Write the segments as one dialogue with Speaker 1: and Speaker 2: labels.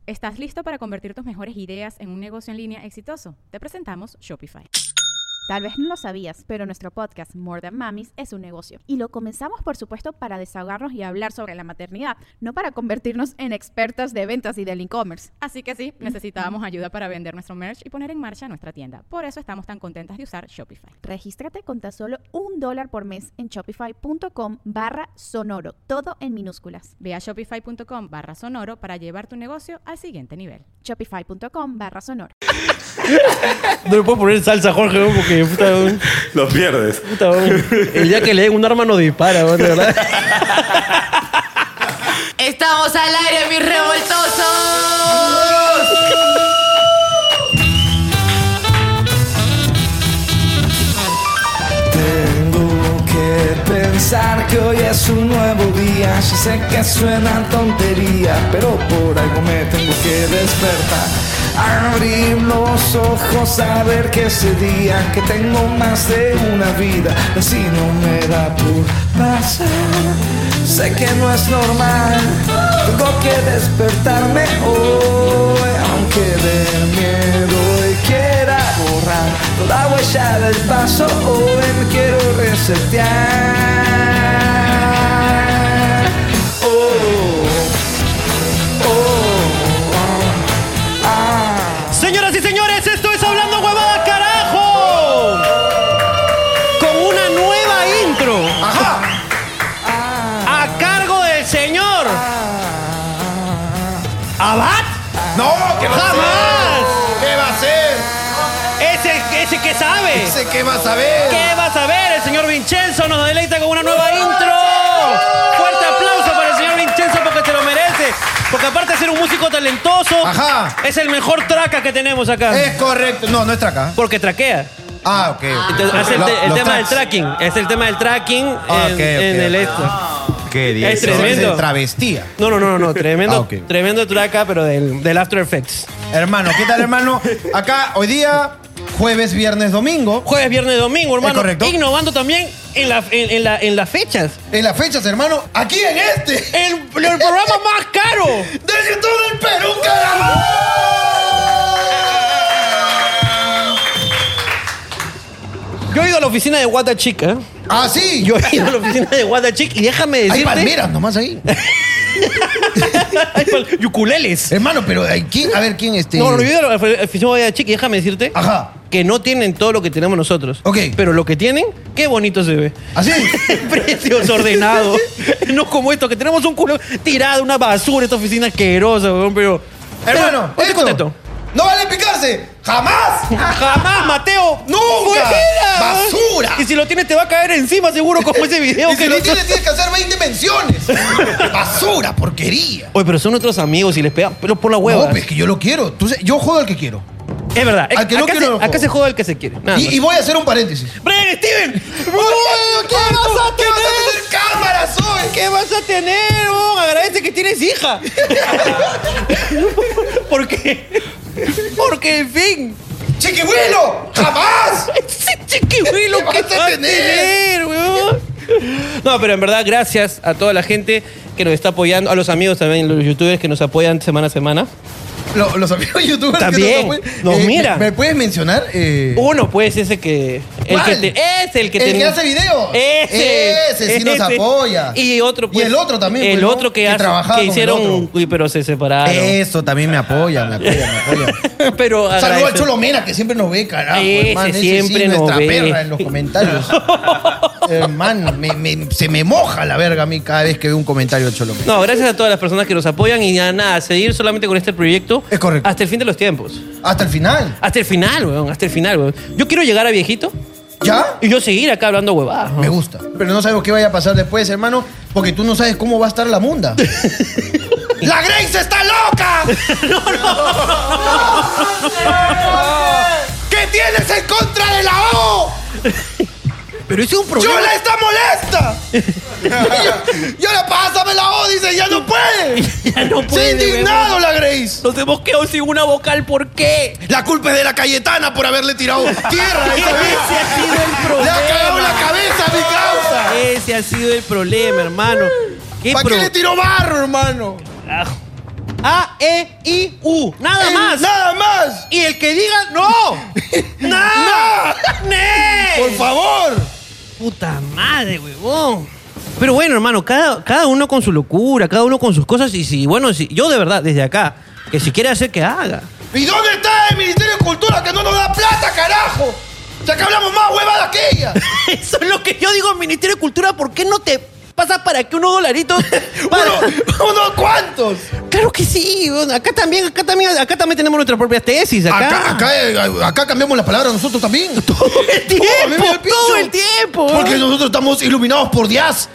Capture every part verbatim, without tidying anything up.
Speaker 1: ¿Estás listo para convertir tus mejores ideas en un negocio en línea exitoso? Te presentamos Shopify.
Speaker 2: Tal vez no lo sabías, pero nuestro podcast More Than Mamis es un negocio. Y lo comenzamos, por supuesto, para desahogarnos y hablar sobre la maternidad, no para convertirnos en expertas de ventas y del e-commerce.
Speaker 1: Así que sí, necesitábamos ayuda para vender nuestro merch y poner en marcha nuestra tienda. Por eso estamos tan contentas de usar Shopify.
Speaker 2: Regístrate con tan solo un dólar por mes en shopify.com barra sonoro, todo en minúsculas.
Speaker 1: Ve a shopify.com barra sonoro para llevar tu negocio al siguiente nivel.
Speaker 2: Shopify.com barra sonoro.
Speaker 3: No le puedo poner salsa, Jorge, porque puta,
Speaker 4: lo pierdes.
Speaker 3: Puta, el día que le den un arma no dispara, de verdad.
Speaker 5: Estamos al aire, mis revoltosos.
Speaker 6: Tengo que pensar que hoy es un nuevo día. Ya sé que suena tontería, pero por algo me tengo que despertar. Abrir los ojos a ver que ese día que tengo más de una vida, así no me da por pasar. Sé que no es normal, tengo que despertarme hoy, aunque de miedo y quiera borrar toda huella del paso, hoy me quiero resetear.
Speaker 3: Señoras y señores, esto es Hablando Huevada, carajo. Con una nueva intro.
Speaker 4: Ajá.
Speaker 3: A cargo del señor Abad.
Speaker 4: No, ¿qué va a
Speaker 3: ¡Jamás!
Speaker 4: hacer? ¿Qué va a hacer?
Speaker 3: Ese, ese que sabe.
Speaker 4: Dice que va a saber.
Speaker 3: ¿Qué va a saber? El señor Vincenzo nos deleita con una nueva intro. Fuerte aplauso para el señor Vincenzo porque se lo merece. Porque aparte de ser un músico talentoso,
Speaker 4: Ajá.
Speaker 3: es el mejor traca que tenemos acá.
Speaker 4: Es correcto. No, no es traca.
Speaker 3: Porque traquea.
Speaker 4: Ah, ok. okay.
Speaker 3: Entonces, hace el,
Speaker 4: Lo-
Speaker 3: te- el
Speaker 4: los
Speaker 3: tema del
Speaker 4: tracks.
Speaker 3: tracking. Es el tema del tracking
Speaker 4: Ah,
Speaker 3: en,
Speaker 4: ok, ok,
Speaker 3: en el
Speaker 4: ok.
Speaker 3: esto.
Speaker 4: Qué día.
Speaker 3: Es tremendo.
Speaker 4: Travestía.
Speaker 3: No, no, no, no. Tremendo,
Speaker 4: Ah, ok.
Speaker 3: tremendo traca, pero del, del After Effects.
Speaker 4: Hermano, ¿qué tal, hermano? Acá, hoy día, jueves, viernes, domingo.
Speaker 3: Jueves, viernes, domingo, hermano.
Speaker 4: Es correcto.
Speaker 3: Innovando también en, la, en, en, la, en las fechas.
Speaker 4: En las fechas, hermano, aquí en este.
Speaker 3: El, el programa más caro.
Speaker 4: ¡Del YouTube del Perú, carajo!
Speaker 3: Yo he ido a la oficina de Guata Chica.
Speaker 4: Ah, sí.
Speaker 3: Yo he ido a la oficina de Guata Chica y déjame decirte...
Speaker 4: Hay palmeras nomás ahí.
Speaker 3: Hay pal- Yuculeles.
Speaker 4: Hermano, pero hay quién, a ver quién este.
Speaker 3: No, no, yo he ido a la oficina de Guata Chica y déjame decirte...
Speaker 4: Ajá.
Speaker 3: Que no tienen todo lo que tenemos nosotros.
Speaker 4: Ok.
Speaker 3: Pero lo que tienen, qué bonito se ve.
Speaker 4: ¿Así?
Speaker 3: Precios ordenados. No como esto, que tenemos un culo tirado, una basura, esta oficina asquerosa, weón, pero...
Speaker 4: Hermano,
Speaker 3: pero, estoy
Speaker 4: esto.
Speaker 3: contento.
Speaker 4: ¡No vale picarse! ¡Jamás!
Speaker 3: Jamás, Mateo.
Speaker 4: ¡Nunca!
Speaker 3: ¡Fuera!
Speaker 4: ¡Basura!
Speaker 3: Y si lo tienes te va a caer encima seguro como ese video
Speaker 4: Y
Speaker 3: que
Speaker 4: si lo
Speaker 3: hizo-
Speaker 4: tienes, tienes que hacer veinte menciones. ¡Basura! ¡Porquería!
Speaker 3: Oye, pero son nuestros amigos y les pegan, pero por la hueva.
Speaker 4: No, pues que yo lo quiero. Tú sé- yo juego al que quiero.
Speaker 3: Es verdad.
Speaker 4: Al que no
Speaker 3: acá
Speaker 4: quiero,
Speaker 3: se,
Speaker 4: no
Speaker 3: acá
Speaker 4: juego.
Speaker 3: se juega el que se quiere. Nada
Speaker 4: Y,
Speaker 3: más.
Speaker 4: y voy a hacer un paréntesis.
Speaker 3: ¡Brian Steven!
Speaker 4: ¿Qué vas a tener? ¡Cámaras hoy!
Speaker 3: ¿Qué vas a tener? Oh, agradece que tienes hija. ¿Por qué? Porque, en fin.
Speaker 4: ¡Chiquihuilo! ¡Jamás!
Speaker 3: Ese chiquihuilo
Speaker 4: ¿Qué
Speaker 3: que
Speaker 4: vas a
Speaker 3: va a
Speaker 4: tener?
Speaker 3: tener, weón. No, pero en verdad, gracias a toda la gente que nos está apoyando, a los amigos también, los youtubers que nos apoyan semana a semana.
Speaker 4: Lo- los amigos youtubers
Speaker 3: También,
Speaker 4: que nos apoyan.
Speaker 3: nos
Speaker 4: Eh,
Speaker 3: miran.
Speaker 4: ¿Me, me puedes mencionar? Eh,
Speaker 3: Uno, pues, ese que. El
Speaker 4: ¿Cuál?
Speaker 3: que te, es el que
Speaker 4: ¿El
Speaker 3: ten-
Speaker 4: que hace videos?
Speaker 3: Ese.
Speaker 4: Ese sí nos apoya.
Speaker 3: Y otro, pues.
Speaker 4: Y el otro también,
Speaker 3: El
Speaker 4: pues, ¿no?
Speaker 3: otro que,
Speaker 4: Que
Speaker 3: hace-
Speaker 4: trabajaba
Speaker 3: que
Speaker 4: con el
Speaker 3: hicieron.
Speaker 4: otro.
Speaker 3: Uy, pero se separaron.
Speaker 4: Eso también me apoya, me apoya, me apoya.
Speaker 3: Pero
Speaker 4: Saludo al
Speaker 3: agradece-
Speaker 4: Cholo Mena, que siempre nos ve, carajo.
Speaker 3: Ese
Speaker 4: hermano. Ese
Speaker 3: siempre
Speaker 4: sí,
Speaker 3: nos
Speaker 4: nuestra
Speaker 3: ve.
Speaker 4: perra en los comentarios. Hermano, me- me- se me moja la verga a mí cada vez que veo un comentario del Cholo Mena.
Speaker 3: No, gracias a todas las personas que nos apoyan y ya nada, seguir solamente con este proyecto.
Speaker 4: Es correcto.
Speaker 3: Hasta el fin de los tiempos.
Speaker 4: Hasta el final.
Speaker 3: Hasta el final, weón, hasta el final, weón. Yo quiero llegar a viejito
Speaker 4: ¿Ya?
Speaker 3: y yo seguir acá hablando huevadas. ¿no?
Speaker 4: Me gusta. Pero no sabemos qué vaya a pasar después, hermano, porque tú no sabes cómo va a estar la munda. ¡La Grace está loca! ¡No, no! ¿Qué tienes en contra de la O?
Speaker 3: Pero ese es un problema.
Speaker 4: ¡Yola está molesta! ¡Yola, pásame la O! Dice, ¡ya no puede!
Speaker 3: Ya no
Speaker 4: ¡Se
Speaker 3: puede,
Speaker 4: ha indignado
Speaker 3: weón.
Speaker 4: la Grace!
Speaker 3: Nos hemos quedado sin una vocal, ¿por qué?
Speaker 4: La culpa es de la Cayetana por haberle tirado tierra a esa vez.
Speaker 3: Ese ha sido el problema.
Speaker 4: ¡Le ha cagado la cabeza a mi causa!
Speaker 3: Ese ha sido el problema, hermano. ¿Qué
Speaker 4: ¿Para
Speaker 3: pro-
Speaker 4: qué le tiró barro, hermano?
Speaker 3: Ah, A, E, I, U. Nada
Speaker 4: Eh,
Speaker 3: más.
Speaker 4: ¡Nada más!
Speaker 3: Y el que diga no. ¡No! ¡Ne!
Speaker 4: ¡Por favor!
Speaker 3: Puta madre, huevón. Pero bueno, hermano, cada, cada uno con su locura, cada uno con sus cosas. Y si, bueno, si, yo de verdad, desde acá, que si quiere hacer, que haga.
Speaker 4: ¿Y dónde está el Ministerio de Cultura que no nos da plata, carajo? Ya que hablamos más huevadas que ella.
Speaker 3: Eso es lo que yo digo, Ministerio de Cultura. ¿Por qué no te pasa para que unos dolaritos? Para...
Speaker 4: Uno, ¿Unos cuantos?
Speaker 3: Claro que sí. Acá también, acá también, acá también tenemos nuestras propias tesis. Acá,
Speaker 4: Acá, acá, eh, acá cambiamos las palabras nosotros también.
Speaker 3: todo el tiempo,
Speaker 4: Oh, me dio el pincho.
Speaker 3: todo el tiempo.
Speaker 4: Porque nosotros estamos iluminados por Díaz.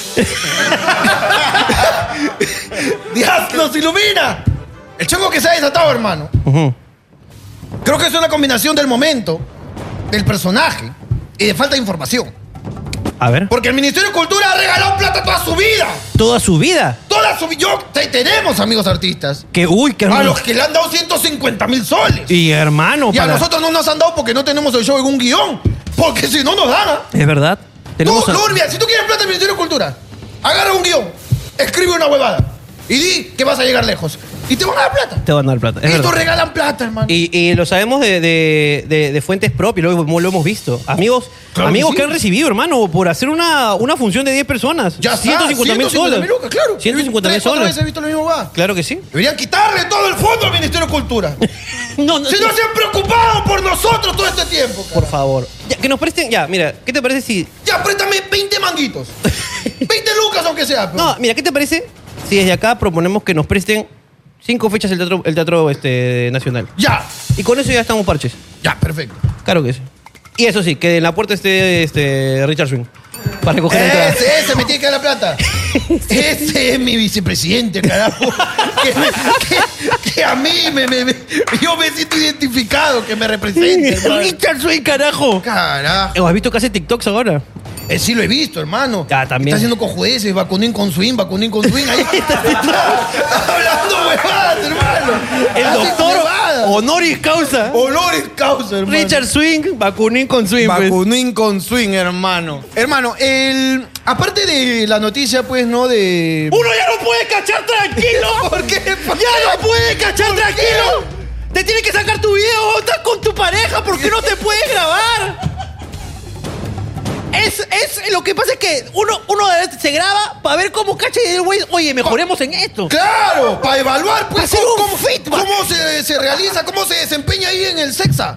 Speaker 4: Díaz nos ilumina. El chongo que se ha desatado, hermano.
Speaker 3: Uh-huh.
Speaker 4: Creo que es una combinación del momento, del personaje y de falta de información.
Speaker 3: A ver.
Speaker 4: Porque el Ministerio de Cultura ha regalado plata toda su vida.
Speaker 3: Toda su vida.
Speaker 4: Toda su vida. Yo, te- tenemos amigos artistas
Speaker 3: Que, uy, qué
Speaker 4: a
Speaker 3: hermano.
Speaker 4: los que le han dado ciento cincuenta mil soles.
Speaker 3: Y hermano,
Speaker 4: Y a
Speaker 3: para...
Speaker 4: nosotros no nos han dado porque no tenemos el show en un guión. Porque si no nos dan. ¿ah?
Speaker 3: Es verdad.
Speaker 4: Tú,
Speaker 3: Tenemos a-
Speaker 4: Lurbia, si tú quieres plata del Ministerio de Cultura, agarra un guión, escribe una huevada y di que vas a llegar lejos. Y te van a dar plata.
Speaker 3: Te van a dar plata. Es
Speaker 4: Estos
Speaker 3: verdad.
Speaker 4: regalan plata, hermano.
Speaker 3: Y, y lo sabemos de, de, de, de fuentes propias, lo, lo hemos visto. Amigos,
Speaker 4: Claro
Speaker 3: amigos
Speaker 4: que
Speaker 3: que,
Speaker 4: sí.
Speaker 3: han recibido, hermano, por hacer una, una función de diez personas.
Speaker 4: Ya está,
Speaker 3: ciento cincuenta mil soles.
Speaker 4: lucas, claro.
Speaker 3: ciento cincuenta mil
Speaker 4: Tres, cuatro
Speaker 3: soles.
Speaker 4: veces he visto lo mismo, va.
Speaker 3: Claro que sí.
Speaker 4: Deberían quitarle todo el fondo al Ministerio de Cultura.
Speaker 3: No, no,
Speaker 4: Si no se han preocupado por nosotros todo este tiempo,
Speaker 3: por
Speaker 4: carajo.
Speaker 3: favor. Ya, que nos presten, ya, mira, ¿qué te parece si...
Speaker 4: Ya, préstame veinte manguitos. veinte lucas aunque sea. pero-
Speaker 3: No, mira, ¿qué te parece si desde acá proponemos que nos presten cinco fechas el Teatro, el teatro este, Nacional?
Speaker 4: Ya,
Speaker 3: Y con eso ya estamos parches.
Speaker 4: ya, perfecto.
Speaker 3: Claro que sí. Y eso sí, que en la puerta esté este, Richard Swing. Para recoger entradas.
Speaker 4: Ese, ese me tiene que dar la plata. Ese es mi vicepresidente, carajo. Que, que- que a mí me, me- me- yo me siento identificado, que me represente, hermano.
Speaker 3: Richard Swing, carajo.
Speaker 4: Carajo.
Speaker 3: ¿Has visto que hace TikToks ahora?
Speaker 4: Eh, sí lo he visto, hermano.
Speaker 3: Ah, también.
Speaker 4: Está haciendo cojudeces, vacunín con swing, vacunín con swing. Ahí está, hablando huevadas, hermano.
Speaker 3: El
Speaker 4: Hace
Speaker 3: doctor
Speaker 4: huevadas.
Speaker 3: honoris causa.
Speaker 4: Honoris causa, hermano.
Speaker 3: Richard Swing, vacunín con swing. pues.
Speaker 4: Vacunín con swing, hermano. Hermano, el... aparte de la noticia, pues, ¿no? De...
Speaker 3: Uno ya no puede cachar tranquilo.
Speaker 4: ¿Por qué? ¿Por qué?
Speaker 3: Ya no puede cachar
Speaker 4: ¿Por qué?
Speaker 3: tranquilo. Te tiene que sacar tu video. Estás con tu pareja. ¿Por qué no te puedes grabar? Es, es, lo que pasa es que uno, uno de veces se graba para ver cómo cacha y el güey, oye, mejoremos en esto.
Speaker 4: Claro, para evaluar, pues,
Speaker 3: Hacer
Speaker 4: cómo,
Speaker 3: un
Speaker 4: cómo-
Speaker 3: feedback.
Speaker 4: cómo se, se realiza, cómo se desempeña ahí en el sexa.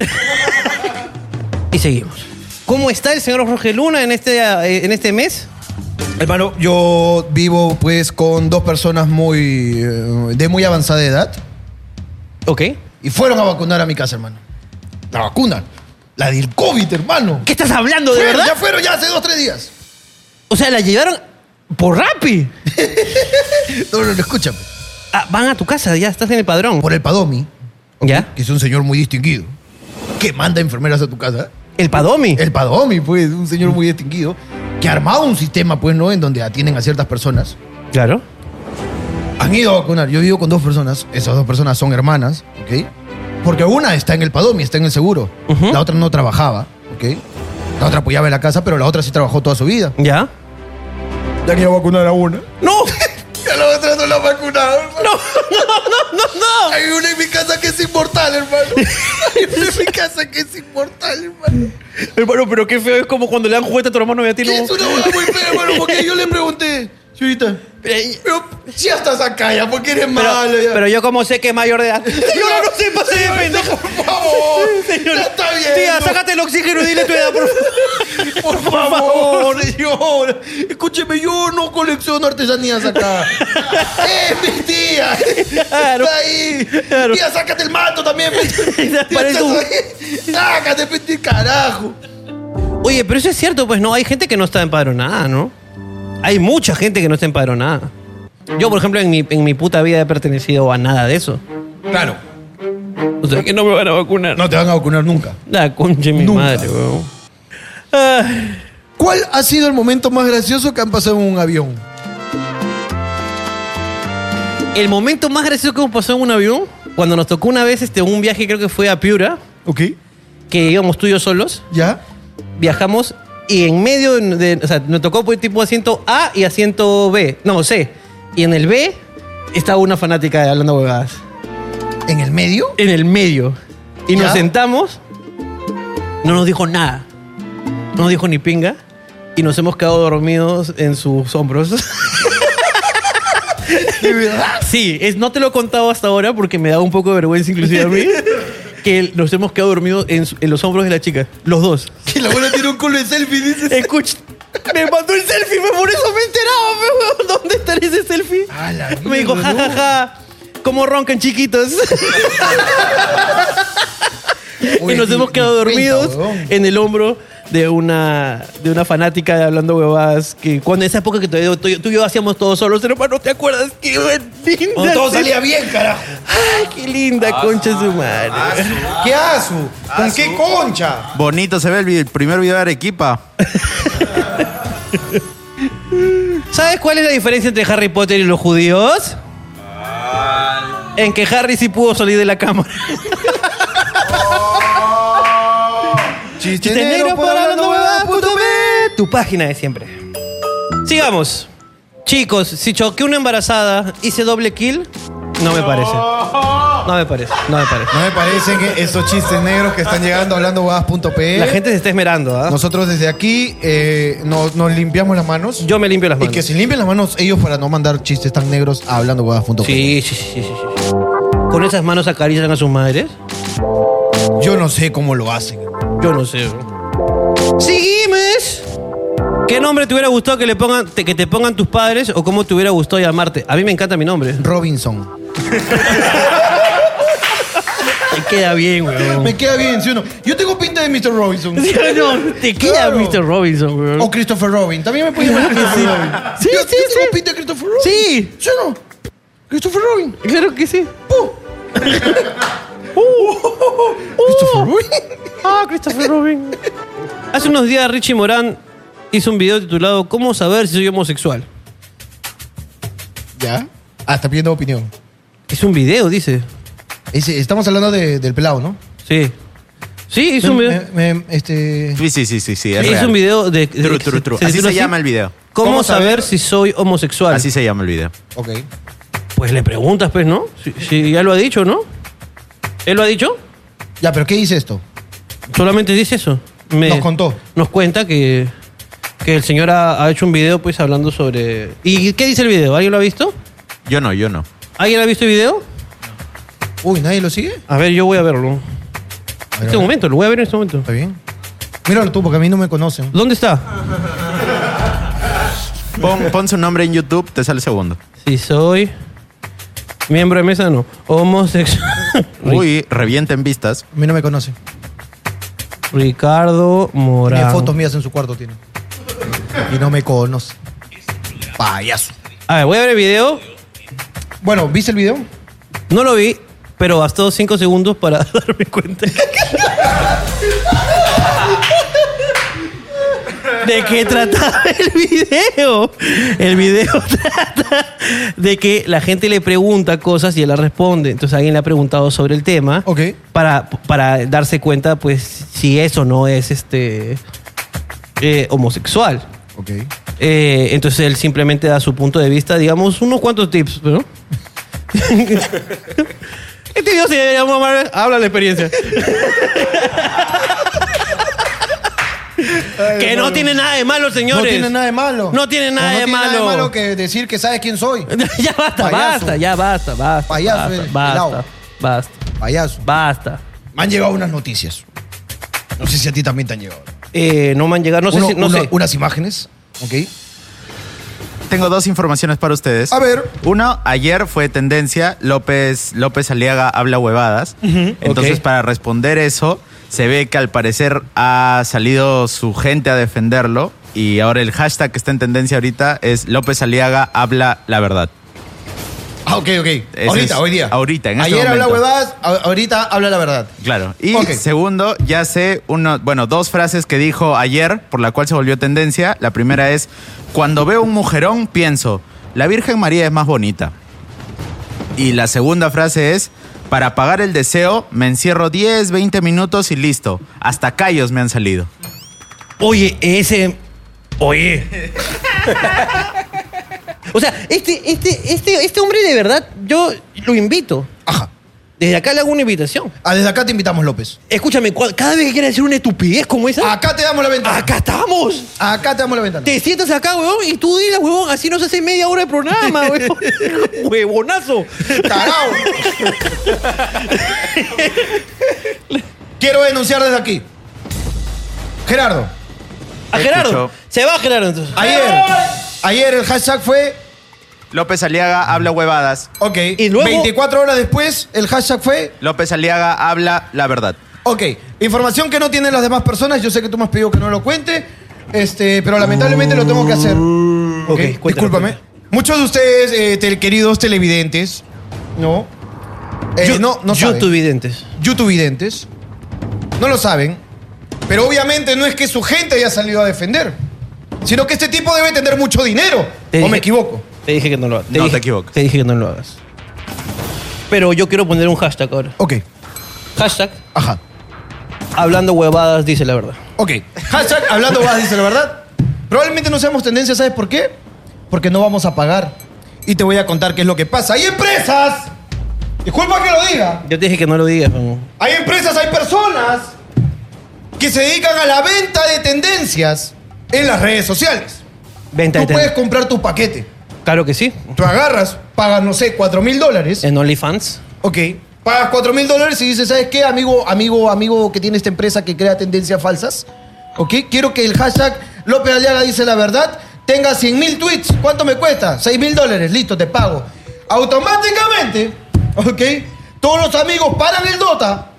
Speaker 3: Y seguimos. ¿Cómo está el señor Jorge Luna en este, eh, en este mes?
Speaker 4: Hermano, yo vivo, pues, con dos personas muy... eh, de muy avanzada edad.
Speaker 3: Ok.
Speaker 4: Y fueron a vacunar a mi casa, hermano. La vacuna. La del COVID, hermano.
Speaker 3: ¿Qué estás hablando, de
Speaker 4: Fueron,
Speaker 3: verdad?
Speaker 4: ya fueron, ya hace dos, tres días.
Speaker 3: O sea, la llevaron por Rappi.
Speaker 4: No, no, no, escúchame.
Speaker 3: Ah, van a tu casa, ya estás en el padrón.
Speaker 4: Por el Padomi,
Speaker 3: ¿Ya?
Speaker 4: que es un señor muy distinguido, que manda enfermeras a tu casa.
Speaker 3: ¿El Padomi?
Speaker 4: El Padomi, pues, un señor muy distinguido, que ha armado un sistema, pues, ¿no? En donde atienden a ciertas personas.
Speaker 3: Claro.
Speaker 4: Han ido a vacunar. Yo vivo con dos personas. Esas dos personas son hermanas, ¿ok? Porque una está en el Padomi, está en el seguro.
Speaker 3: Ujú.
Speaker 4: La otra no trabajaba, ¿ok? La otra apoyaba en la casa, pero la otra sí trabajó toda su vida.
Speaker 3: ¿Ya?
Speaker 4: Ya que iba a vacunar a una.
Speaker 3: ¡No!
Speaker 4: Y a la otra no la ha vacunado, hermano.
Speaker 3: ¡No, no, no, no!
Speaker 4: Hay una en mi casa que es inmortal, hermano. Hay una en mi casa que es inmortal, hermano.
Speaker 3: Hermano, pero qué feo es como cuando le dan juguete a tu hermano y a ti no.
Speaker 4: Que es una hueá muy fea, hermano, porque yo le pregunté, señorita, pero si ya estás acá ya, porque eres malo
Speaker 3: Pero,
Speaker 4: ya.
Speaker 3: pero yo como sé que es mayor de edad. Señora, no se pase de pendejo.
Speaker 4: Por favor,
Speaker 3: Señora,
Speaker 4: ya está bien.
Speaker 3: tía, sácate el oxígeno y dile tu edad, por favor.
Speaker 4: Por favor, señora. Escúcheme, yo no colecciono artesanías acá. ¡Eh, mi tía!
Speaker 3: Claro.
Speaker 4: Está ahí.
Speaker 3: Claro.
Speaker 4: Tía, sácate el manto también. Tía,
Speaker 3: Parece un-
Speaker 4: sácate, pete, carajo.
Speaker 3: Oye, pero eso es cierto, pues no, hay gente que no está empadronada, ¿no? Hay mucha gente que no está empadronada. Yo, por ejemplo, en mi, en mi puta vida he pertenecido a nada de eso.
Speaker 4: Claro.
Speaker 3: O sea, que no me van a vacunar.
Speaker 4: No te van a vacunar nunca.
Speaker 3: La concha de mi
Speaker 4: Nunca.
Speaker 3: madre, weón. Ay.
Speaker 4: ¿Cuál ha sido el momento más gracioso que han pasado en un avión?
Speaker 3: El momento más gracioso que hemos pasado en un avión, cuando nos tocó una vez este, un viaje, creo que fue a Piura,
Speaker 4: Ok.
Speaker 3: que íbamos tú y yo solos,
Speaker 4: ¿Ya?
Speaker 3: viajamos y en medio de, o sea, nos tocó pues, tipo asiento A y asiento B, no, C. Y en el B estaba una fanática de Hablando Huevadas.
Speaker 4: ¿En el medio?
Speaker 3: En el medio. Y
Speaker 4: ¿Ya?
Speaker 3: nos sentamos. No nos dijo nada. No nos dijo ni pinga. Y nos hemos quedado dormidos en sus hombros.
Speaker 4: ¿De verdad?
Speaker 3: Sí, es, no te lo he contado hasta ahora porque me da un poco de vergüenza inclusive a mí. Que nos hemos quedado dormidos en, su- en los hombros de la chica. Los dos.
Speaker 4: Que la abuela tiene un culo de selfie, dices.
Speaker 3: Escucha. Me mandó el selfie, me- por eso me enteraba, me, weón. ¿Dónde está ese selfie?
Speaker 4: Ah, la
Speaker 3: Me dijo,
Speaker 4: mierda,
Speaker 3: ja, ja, ja. ¿Cómo roncan chiquitos?
Speaker 4: Uy,
Speaker 3: y nos
Speaker 4: ni-
Speaker 3: hemos quedado
Speaker 4: ni cuenta,
Speaker 3: dormidos
Speaker 4: huevón.
Speaker 3: en el hombro de una, de una fanática de Hablando Huevadas. Que cuando esa época que todavía tú, tú y yo hacíamos todos solos, hermano, ¿te acuerdas? Qué linda.
Speaker 4: Cuando todo salía bien, carajo.
Speaker 3: Ay, qué linda concha su madre.
Speaker 4: ¿Qué asu? ¿Con qué concha?
Speaker 7: Bonito se ve el, vi- el primer video de Arequipa.
Speaker 3: ¿Sabes cuál es la diferencia entre Harry Potter y los judíos? En que Harry sí pudo salir de la cámara.
Speaker 4: Chiste
Speaker 3: Chiste negro por hablando huevadas punto p. Tu página de siempre. Sigamos. Chicos, si choqué una embarazada, hice doble kill, no me parece. No me parece, no me parece.
Speaker 4: No me parece que esos chistes negros que están llegando hablando huevadas punto p.
Speaker 3: La gente se está esmerando, ¿ah?
Speaker 4: Nosotros desde aquí eh, nos, nos limpiamos las manos.
Speaker 3: Yo me limpio las
Speaker 4: Y
Speaker 3: manos.
Speaker 4: que se limpien las manos ellos para no mandar chistes tan negros a hablando huevadas punto p.
Speaker 3: Sí, sí, sí, sí, sí, sí. ¿Con esas manos acarician a sus madres?
Speaker 4: Yo no sé cómo lo hacen.
Speaker 3: Yo no sé. Seguimos. ¿Qué nombre te hubiera gustado que le pongan, te- que te pongan tus padres o cómo te hubiera gustado llamarte? A mí me encanta mi nombre.
Speaker 4: Robinson.
Speaker 3: Te queda bien, weón.
Speaker 4: Me queda bien, ¿sí o no? Yo tengo pinta de mister Robinson.
Speaker 3: ¿Sí o no? Te queda
Speaker 4: Claro.
Speaker 3: mister Robinson, weón.
Speaker 4: O Christopher Robin. También me puede llamar Christopher Robin.
Speaker 3: Sí,
Speaker 4: yo,
Speaker 3: sí,
Speaker 4: yo tengo
Speaker 3: sí.
Speaker 4: pinta de Christopher Robin.
Speaker 3: Sí.
Speaker 4: ¿Sí o no? Christopher Robin.
Speaker 3: Claro que sí.
Speaker 4: Christopher Robin.
Speaker 3: Ah, Christopher Robin. Hace unos días Richie Morán hizo un video titulado ¿Cómo saber si soy homosexual?
Speaker 4: ¿Ya? Ah, está pidiendo opinión.
Speaker 3: Es un video, dice.
Speaker 4: Ese- estamos hablando de- del pelado, ¿no?
Speaker 3: Sí. Sí, hizo un video.
Speaker 4: Me- me- este...
Speaker 7: Sí, sí, sí, sí, sí, es
Speaker 3: Es
Speaker 7: real.
Speaker 3: un video de... de-
Speaker 7: True, true, true.
Speaker 3: se
Speaker 7: Así
Speaker 3: titula
Speaker 7: se llama el video.
Speaker 3: ¿Cómo,
Speaker 4: ¿Cómo
Speaker 3: saber
Speaker 4: saber?
Speaker 3: si soy homosexual?
Speaker 7: Así se llama el video.
Speaker 4: Ok.
Speaker 3: Pues le preguntas, pues, ¿no? Si, si ya lo ha dicho, ¿no? ¿Él lo ha dicho?
Speaker 4: Ya, pero ¿qué dice esto?
Speaker 3: Solamente dice eso. Me-
Speaker 4: Nos contó.
Speaker 3: Nos cuenta que, que el señor ha, ha hecho un video, pues, hablando sobre... ¿Y qué dice el video? ¿Alguien lo ha visto?
Speaker 7: Yo no, yo no.
Speaker 3: ¿Alguien ha visto el video?
Speaker 4: Uy, ¿nadie lo sigue?
Speaker 3: A ver, yo voy a verlo.
Speaker 4: A
Speaker 3: En
Speaker 4: ver,
Speaker 3: este
Speaker 4: a ver.
Speaker 3: momento, lo voy a ver en este momento.
Speaker 4: ¿Está bien? Míralo tú, porque a mí no me conocen.
Speaker 3: ¿Dónde está?
Speaker 7: Pon, pon su nombre en YouTube, te sale segundo.
Speaker 3: Si soy miembro de mesa, no. Homosexual.
Speaker 7: Uy, revienta en vistas.
Speaker 4: A mí no me conocen.
Speaker 3: Ricardo Morán.
Speaker 4: Tiene fotos mías en su cuarto, tiene. Y no me conoce. Payaso.
Speaker 3: A ver, voy a ver el video.
Speaker 4: Bueno, ¿viste el video?
Speaker 3: No lo vi, pero bastó cinco segundos para darme cuenta. ¿De qué trataba el video? El video trata de que la gente le pregunta cosas y él las responde. Entonces alguien le ha preguntado sobre el tema
Speaker 4: Ok.
Speaker 3: para, para darse cuenta, pues, si eso no es este eh, homosexual.
Speaker 4: Ok.
Speaker 3: Eh, entonces él simplemente da su punto de vista, digamos, unos cuantos tips, ¿no? Este video se llama Habla la experiencia. Que no tiene nada de malo, señores.
Speaker 4: No tiene nada de malo.
Speaker 3: No tiene nada
Speaker 4: No
Speaker 3: de
Speaker 4: tiene
Speaker 3: malo.
Speaker 4: nada de malo que decir que sabes quién soy.
Speaker 3: Ya basta,
Speaker 4: Payaso.
Speaker 3: basta, ya basta, basta.
Speaker 4: Payaso
Speaker 3: basta,
Speaker 4: eres,
Speaker 3: basta,
Speaker 4: pelao.
Speaker 3: basta,
Speaker 4: Payaso.
Speaker 3: basta.
Speaker 4: Me han llegado unas noticias. No sé si a ti también te han llegado.
Speaker 3: Eh, no me han llegado, no sé
Speaker 4: Uno-
Speaker 3: si, no
Speaker 4: uno-
Speaker 3: sé.
Speaker 4: Unas imágenes. Ok.
Speaker 7: Tengo dos informaciones para ustedes.
Speaker 4: A ver.
Speaker 7: Uno, ayer fue tendencia, López, López Aliaga habla huevadas. Entonces,
Speaker 3: ok.
Speaker 7: para responder eso, se ve que al parecer ha salido su gente a defenderlo. Y ahora el hashtag que está en tendencia ahorita es López Aliaga habla la verdad.
Speaker 4: Ah, ok, ok.
Speaker 7: Ese
Speaker 4: ahorita,
Speaker 7: es-
Speaker 4: hoy día.
Speaker 7: ahorita, en este
Speaker 4: Ayer habla
Speaker 7: momento.
Speaker 4: huevadas, a- ahorita habla la verdad.
Speaker 7: Claro. Y
Speaker 4: Ok.
Speaker 7: segundo, ya sé, uno, bueno, dos frases que dijo ayer, por la cual se volvió tendencia. La primera es, cuando veo un mujerón, pienso, la Virgen María es más bonita. Y la segunda frase es, para apagar el deseo, me encierro diez, veinte minutos y listo. Hasta callos me han salido.
Speaker 3: Oye, ese... Oye. O sea, este, este, este, este hombre de verdad, yo lo invito.
Speaker 4: Ajá.
Speaker 3: Desde acá le hago una invitación.
Speaker 4: Ah, desde acá te invitamos, López.
Speaker 3: Escúchame, cua- cada vez que quieras decir una estupidez como esa,
Speaker 4: Acá te damos la ventana.
Speaker 3: acá estamos.
Speaker 4: Acá te damos la ventana.
Speaker 3: Te sientas acá, weón, y tú dilas, weón, así no se hace media hora de programa, weón. Huevonazo.
Speaker 4: Tarao. Quiero denunciar desde aquí. Gerardo,
Speaker 3: A Gerardo.
Speaker 7: Escucho.
Speaker 3: Se va Gerardo entonces.
Speaker 4: ayer, ayer el hashtag fue...
Speaker 7: López Aliaga habla huevadas.
Speaker 4: Ok.
Speaker 3: Y luego-
Speaker 4: veinticuatro horas después, el hashtag fue...
Speaker 7: López Aliaga habla la verdad.
Speaker 4: Ok. Información que no tienen las demás personas. Yo sé que tú me has pedido que no lo cuente. Este, pero lamentablemente lo tengo que hacer.
Speaker 3: Ok,
Speaker 4: Ok,
Speaker 3: cuéntalo,
Speaker 4: discúlpame.
Speaker 3: cuéntalo.
Speaker 4: Muchos de ustedes, eh, tel- queridos televidentes, ¿no? Eh,
Speaker 3: Yo-
Speaker 4: no, no saben.
Speaker 3: YouTubevidentes.
Speaker 4: YouTubevidentes, no lo saben, pero obviamente no es que su gente haya salido a defender, sino que este tipo debe tener mucho dinero.
Speaker 3: Te
Speaker 4: ¿O
Speaker 3: dije-
Speaker 4: me equivoco?
Speaker 3: Te dije que no lo hagas.
Speaker 7: No te
Speaker 3: dije-
Speaker 7: equivocas.
Speaker 3: Te dije que no lo hagas. Pero yo quiero poner un hashtag ahora.
Speaker 4: Ok,
Speaker 3: Hashtag,
Speaker 4: ajá.
Speaker 3: hablando huevadas, dice la verdad.
Speaker 4: Ok, hashtag hablando vas, dice la verdad. Probablemente no seamos tendencia, ¿sabes por qué? Porque no vamos a pagar. Y te voy a contar qué es lo que pasa. Hay empresas, disculpa que lo diga,
Speaker 3: Yo te dije que no lo digas. weón.
Speaker 4: hay empresas, hay personas que se dedican a la venta de tendencias en las redes sociales.
Speaker 3: Venta
Speaker 4: Tú
Speaker 3: de
Speaker 4: puedes
Speaker 3: ten-
Speaker 4: comprar tu paquete.
Speaker 3: Claro que sí.
Speaker 4: Tú agarras, pagas, no sé, cuatro mil dólares.
Speaker 3: En OnlyFans.
Speaker 4: Ok. Pagas cuatro mil dólares y dices, ¿sabes qué, amigo, amigo, amigo que tiene esta empresa que crea tendencias falsas? Ok. Quiero que el hashtag López Aliaga dice la verdad tenga cien mil tweets. ¿Cuánto me cuesta? seis mil dólares. Listo, te pago. Automáticamente, ok, todos los amigos paran el Dota.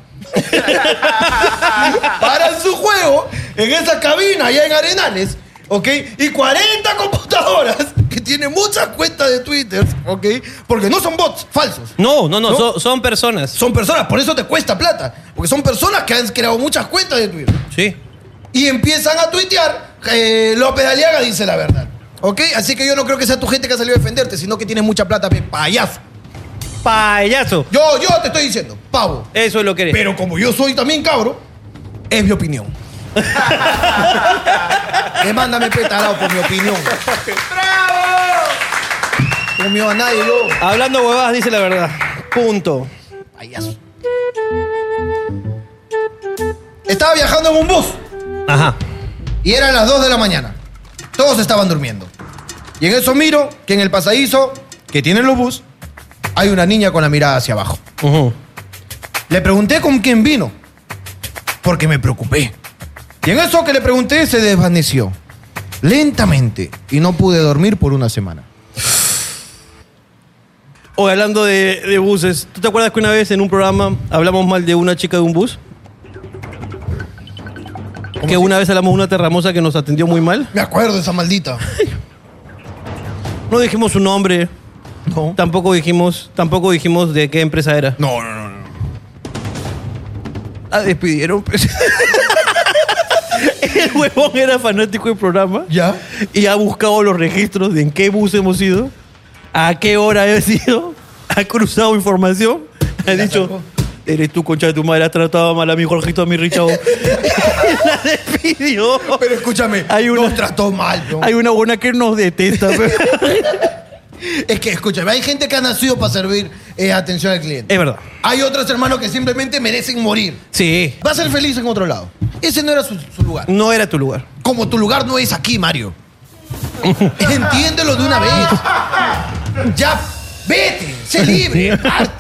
Speaker 4: Paran su juego en esa cabina allá en Arenales, ¿ok? Y cuarenta computadoras que tienen muchas cuentas de Twitter, ¿ok? Porque no son bots falsos.
Speaker 3: No, no, no,
Speaker 4: ¿No?
Speaker 3: Son, son personas.
Speaker 4: Son personas, por eso te cuesta plata. Porque son personas que han creado muchas cuentas de Twitter.
Speaker 3: Sí.
Speaker 4: Y empiezan a tuitear, eh, López Aliaga dice la verdad, ¿ok? Así que yo no creo que sea tu gente que ha salido a defenderte, sino que tienes mucha plata, pe, payaso.
Speaker 3: Payaso.
Speaker 4: Yo, yo te estoy diciendo, pavo.
Speaker 3: Eso es lo que eres.
Speaker 4: Pero como yo soy también cabro, es mi opinión. Demándame petalado por mi opinión. ¡Bravo! No mío a nadie, yo.
Speaker 3: Hablando huevadas, dice la verdad. Punto.
Speaker 4: Payaso. Estaba viajando en un bus
Speaker 3: Ajá.
Speaker 4: y eran las dos de la mañana. Todos estaban durmiendo. Y en eso miro que en el pasadizo que tienen los bus hay una niña con la mirada hacia abajo.
Speaker 3: Ujú.
Speaker 4: Le pregunté con quién vino, porque me preocupé. Y en eso que le pregunté se desvaneció lentamente y no pude dormir por una semana.
Speaker 3: Hoy hablando de, de buses, ¿tú te acuerdas que una vez en un programa hablamos mal de una chica de un bus? Que una vez hablamos de una terramosa que nos atendió muy mal.
Speaker 4: Me acuerdo de esa maldita.
Speaker 3: No dijimos su nombre.
Speaker 4: No.
Speaker 3: Tampoco dijimos, tampoco dijimos de qué empresa era.
Speaker 4: No, no, no. no.
Speaker 3: La despidieron. Pues. El huevón era fanático del programa.
Speaker 4: ¿Ya?
Speaker 3: Y ha buscado los registros de en qué bus hemos ido, a qué hora he sido, ha cruzado información, ha
Speaker 4: la
Speaker 3: dicho,
Speaker 4: sacó.
Speaker 3: eres tú, concha de tu madre, has tratado mal a mi Jorgito, a mi Richard. La despidió.
Speaker 4: Pero escúchame,
Speaker 3: Hay una-
Speaker 4: nos trató mal, ¿no?
Speaker 3: Hay una buena que nos detesta. Pero...
Speaker 4: Es que, escúchame, hay gente que ha nacido para servir eh, atención al cliente.
Speaker 3: Es verdad.
Speaker 4: Hay otros hermanos que simplemente merecen morir.
Speaker 3: Sí.
Speaker 4: Va a ser feliz en otro lado. Ese no era su, su lugar.
Speaker 3: No era tu lugar.
Speaker 4: Como tu lugar no es aquí, Mario. Entiéndelo de una vez. Ya, vete, sé libre.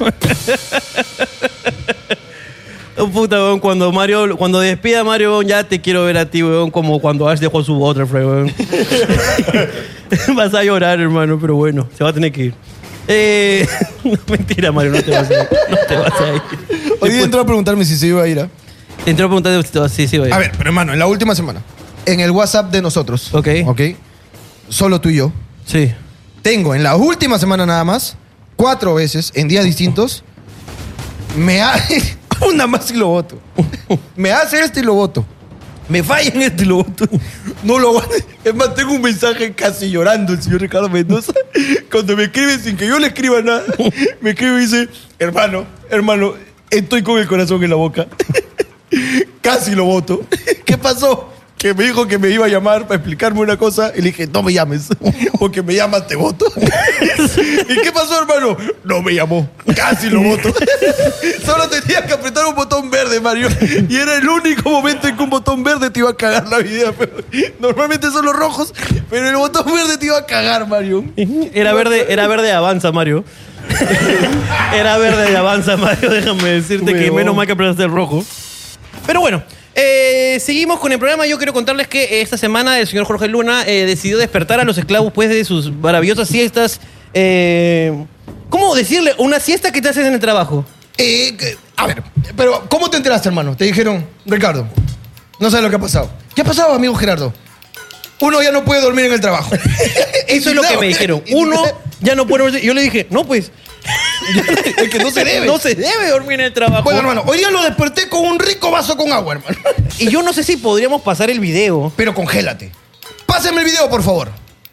Speaker 3: Oh, puta, weón, cuando Mario, cuando despida a Mario, weón, ya te quiero ver a ti, weón, como cuando Ash dejó su Butterfly, weón. Vas a llorar, hermano, pero bueno, se va a tener que ir. Eh, mentira, Mario, no te vas a ir. No te vas a ir.
Speaker 4: Hoy día entró a preguntarme si se iba a ir. ¿eh?
Speaker 3: Te entró a preguntar si te vas sí, sí, güey.
Speaker 4: A ver, pero hermano, en la última semana, en el WhatsApp de nosotros,
Speaker 3: Ok.
Speaker 4: ¿ok? Solo tú y yo,
Speaker 3: Sí.
Speaker 4: tengo en la última semana nada más, cuatro veces, en días distintos, me hace una más y lo voto. Me hace este y lo voto. Me falla en este y lo voto. No lo voto. Es más, tengo un mensaje casi llorando el señor Ricardo Mendoza. Cuando me escribe sin que yo le escriba nada, me escribe y dice, hermano, hermano, estoy con el corazón en la boca. Casi lo voto. ¿Qué pasó? que me dijo que me iba a llamar para explicarme una cosa y le dije, no me llames, porque me llamas, te voto. ¿Y qué pasó, hermano? No me llamó, casi lo voto. Solo tenía que apretar un botón verde, Mario, y era el único momento en que un botón verde te iba a cagar la vida. Pero normalmente son los rojos, pero el botón verde te iba a cagar, Mario.
Speaker 3: Era verde, era verde avanza, Mario. Era verde de avanza, Mario. Déjame decirte que
Speaker 4: Huevón.
Speaker 3: menos mal que apretaste el rojo. Pero bueno, eh, seguimos con el programa. Yo quiero contarles que esta semana el señor Jorge Luna eh, decidió despertar a los esclavos pues de sus maravillosas siestas. Eh, ¿Cómo decirle? Una siesta que te haces en el trabajo.
Speaker 4: Eh, que- a ver, pero ¿cómo te enteraste, hermano? Te dijeron, Ricardo, no sabes lo que ha pasado. ¿Qué ha pasado, amigo Gerardo? Uno ya no puede dormir en el trabajo.
Speaker 3: Eso es lo que me dijeron. Uno ya no puede dormir. Yo le dije, no, pues.
Speaker 4: Es que no se debe.
Speaker 3: No se debe dormir en el trabajo.
Speaker 4: Bueno, hermano, hoy día lo desperté con un rico vaso con agua, hermano.
Speaker 3: Y yo no sé si podríamos pasar el video.
Speaker 4: Pero congélate. Pásenme el video, por favor.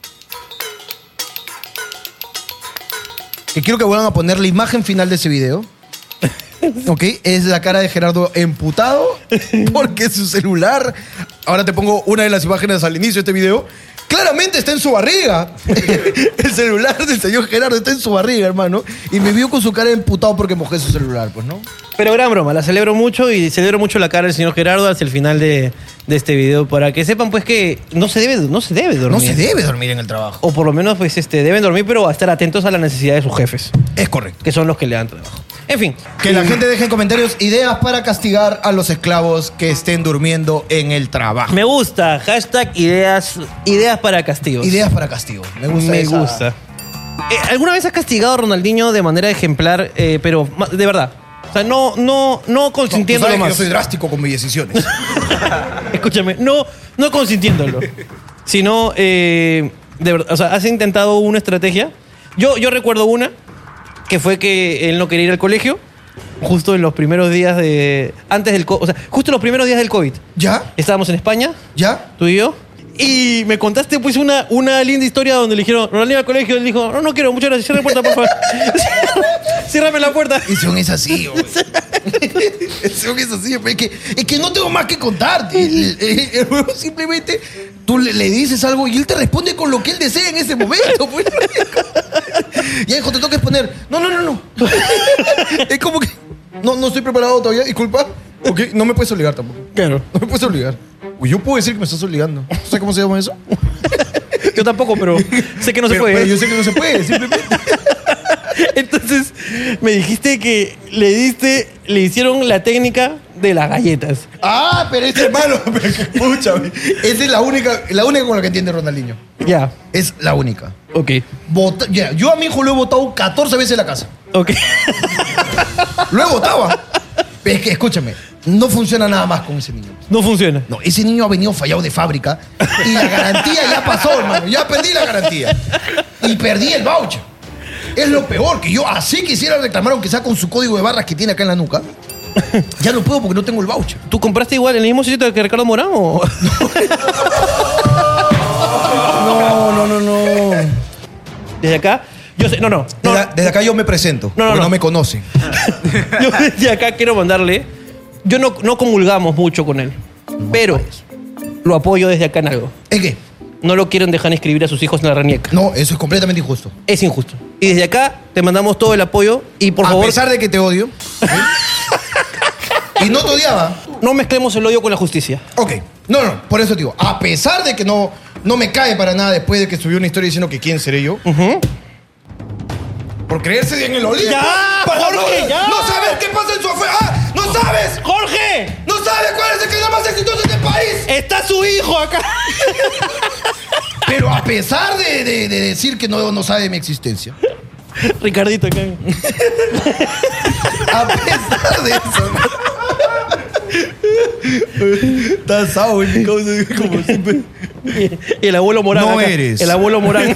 Speaker 4: Que quiero que vuelvan a poner la imagen final de ese video. Ok, es la cara de Gerardo emputado porque su celular, ahora te pongo una de las imágenes al inicio de este video, claramente está en su barriga. El celular del señor Gerardo está en su barriga, hermano, y me vio con su cara de emputado porque mojé su celular, pues, ¿no?
Speaker 3: Pero gran broma, la celebro mucho y celebro mucho la cara del señor Gerardo hacia el final de, de este video para que sepan pues que no se debe, no se debe dormir.
Speaker 4: No se debe dormir en el trabajo.
Speaker 3: O por lo menos pues este, deben dormir pero a estar atentos a la necesidad de sus jefes,
Speaker 4: Es correcto.
Speaker 3: que son los que le dan trabajo. En fin.
Speaker 4: Que la gente deje en comentarios ideas para castigar a los esclavos que estén durmiendo en el trabajo.
Speaker 3: Me gusta, hashtag ideas, ideas para castigos.
Speaker 4: Ideas para castigo. Me gusta.
Speaker 3: Me
Speaker 4: esa-
Speaker 3: gusta. Eh, ¿Alguna vez has castigado a Ronaldinho de manera ejemplar, eh, pero ma- de verdad? O sea, no, no, no
Speaker 4: No, tú
Speaker 3: consintiéndolo
Speaker 4: sabes que
Speaker 3: más.
Speaker 4: yo soy drástico con mis decisiones.
Speaker 3: Escúchame, no, no consintiéndolo, sino, eh, de verdad, o sea, has intentado una estrategia. Yo, yo recuerdo una, que fue que él no quería ir al colegio, justo en los primeros días de... Antes del... co- O sea, justo en los primeros días del COVID.
Speaker 4: ¿Ya?
Speaker 3: Estábamos en España,
Speaker 4: ¿Ya?
Speaker 3: tú y yo, y me contaste pues una, una linda historia donde le dijeron, Ronaldinho al colegio, él dijo, no, no quiero, muchas gracias, cierra la puerta, por favor. Ciérrame la puerta.
Speaker 4: Y son es así, güey. Son es así, es que, es que no tengo más que contarte. El, el- el huevo simplemente tú le, le dices algo y él te responde con lo que él desea en ese momento. Pues. Ya, hijo, te toca exponer. No, no, no, no. Es como que no, no estoy preparado todavía, disculpa. Ok, no me puedes obligar tampoco.
Speaker 3: Claro.
Speaker 4: No me puedes obligar. Uy, yo puedo decir que me estás obligando. ¿Sabes cómo se llama eso?
Speaker 3: Yo tampoco, pero sé que no se
Speaker 4: Pero-
Speaker 3: puede.
Speaker 4: pero yo sé que no se puede, simplemente.
Speaker 3: Entonces, me dijiste que le diste, le hicieron la técnica de las galletas.
Speaker 4: Ah, pero ese hermano, pero que escúchame. Esa es la única, la única con la que entiende Ronaldinho.
Speaker 3: Ya,
Speaker 4: Es la única.
Speaker 3: ok.
Speaker 4: Vota- ya, yo a mi hijo lo he votado catorce veces en la casa.
Speaker 3: Ok.
Speaker 4: Lo he votado. ¿Ah? Es que, escúchame, no funciona nada más con ese niño.
Speaker 3: No funciona.
Speaker 4: No, ese niño ha venido fallado de fábrica y la garantía ya pasó, hermano. Ya perdí la garantía. Y perdí el voucher. Es lo peor, que yo así quisiera reclamar, aunque sea con su código de barras que tiene acá en la nuca. Ya no puedo porque no tengo el voucher.
Speaker 3: ¿Tú compraste igual en el mismo sitio que Ricardo Morán o...?
Speaker 4: No, no, no, no.
Speaker 3: Desde acá, yo sé, no, no. no
Speaker 4: Desde, desde acá yo me presento,
Speaker 3: No, no,
Speaker 4: porque no,
Speaker 3: no.
Speaker 4: me conocen.
Speaker 3: yo desde acá quiero mandarle... Yo no, no comulgamos mucho con él, pero lo apoyo desde acá en algo.
Speaker 4: ¿Es qué?
Speaker 3: No lo quieren dejar inscribir a sus hijos en la RENIEC.
Speaker 4: No, eso es completamente injusto.
Speaker 3: Es injusto. Y desde acá te mandamos todo el apoyo y por
Speaker 4: a
Speaker 3: favor...
Speaker 4: pesar de que te odio. ¿sí? Y no te odiaba.
Speaker 3: No mezclemos el odio con la justicia.
Speaker 4: Ok. No, no, por eso te digo. A pesar de que no, no me cae para nada después de que subió una historia diciendo que quién seré yo.
Speaker 3: Ujú.
Speaker 4: Por creerse en el Olimpo.
Speaker 3: ¡Ya,
Speaker 4: Para
Speaker 3: Jorge,
Speaker 4: no,
Speaker 3: ya!
Speaker 4: no sabes qué pasa en su afuera. ¡Ah! ¡No sabes!
Speaker 3: ¡Jorge!
Speaker 4: ¡No sabes cuál es el canal más exitoso de este país!
Speaker 3: ¡Está su hijo acá!
Speaker 4: Pero a pesar de, de- de decir que no, no sabe de mi existencia.
Speaker 3: Ricardito acá.
Speaker 4: A pesar de eso. Está asado, mi causa, como siempre.
Speaker 3: Y el abuelo Morán.
Speaker 4: No
Speaker 3: acá.
Speaker 4: eres.
Speaker 3: El abuelo Morán.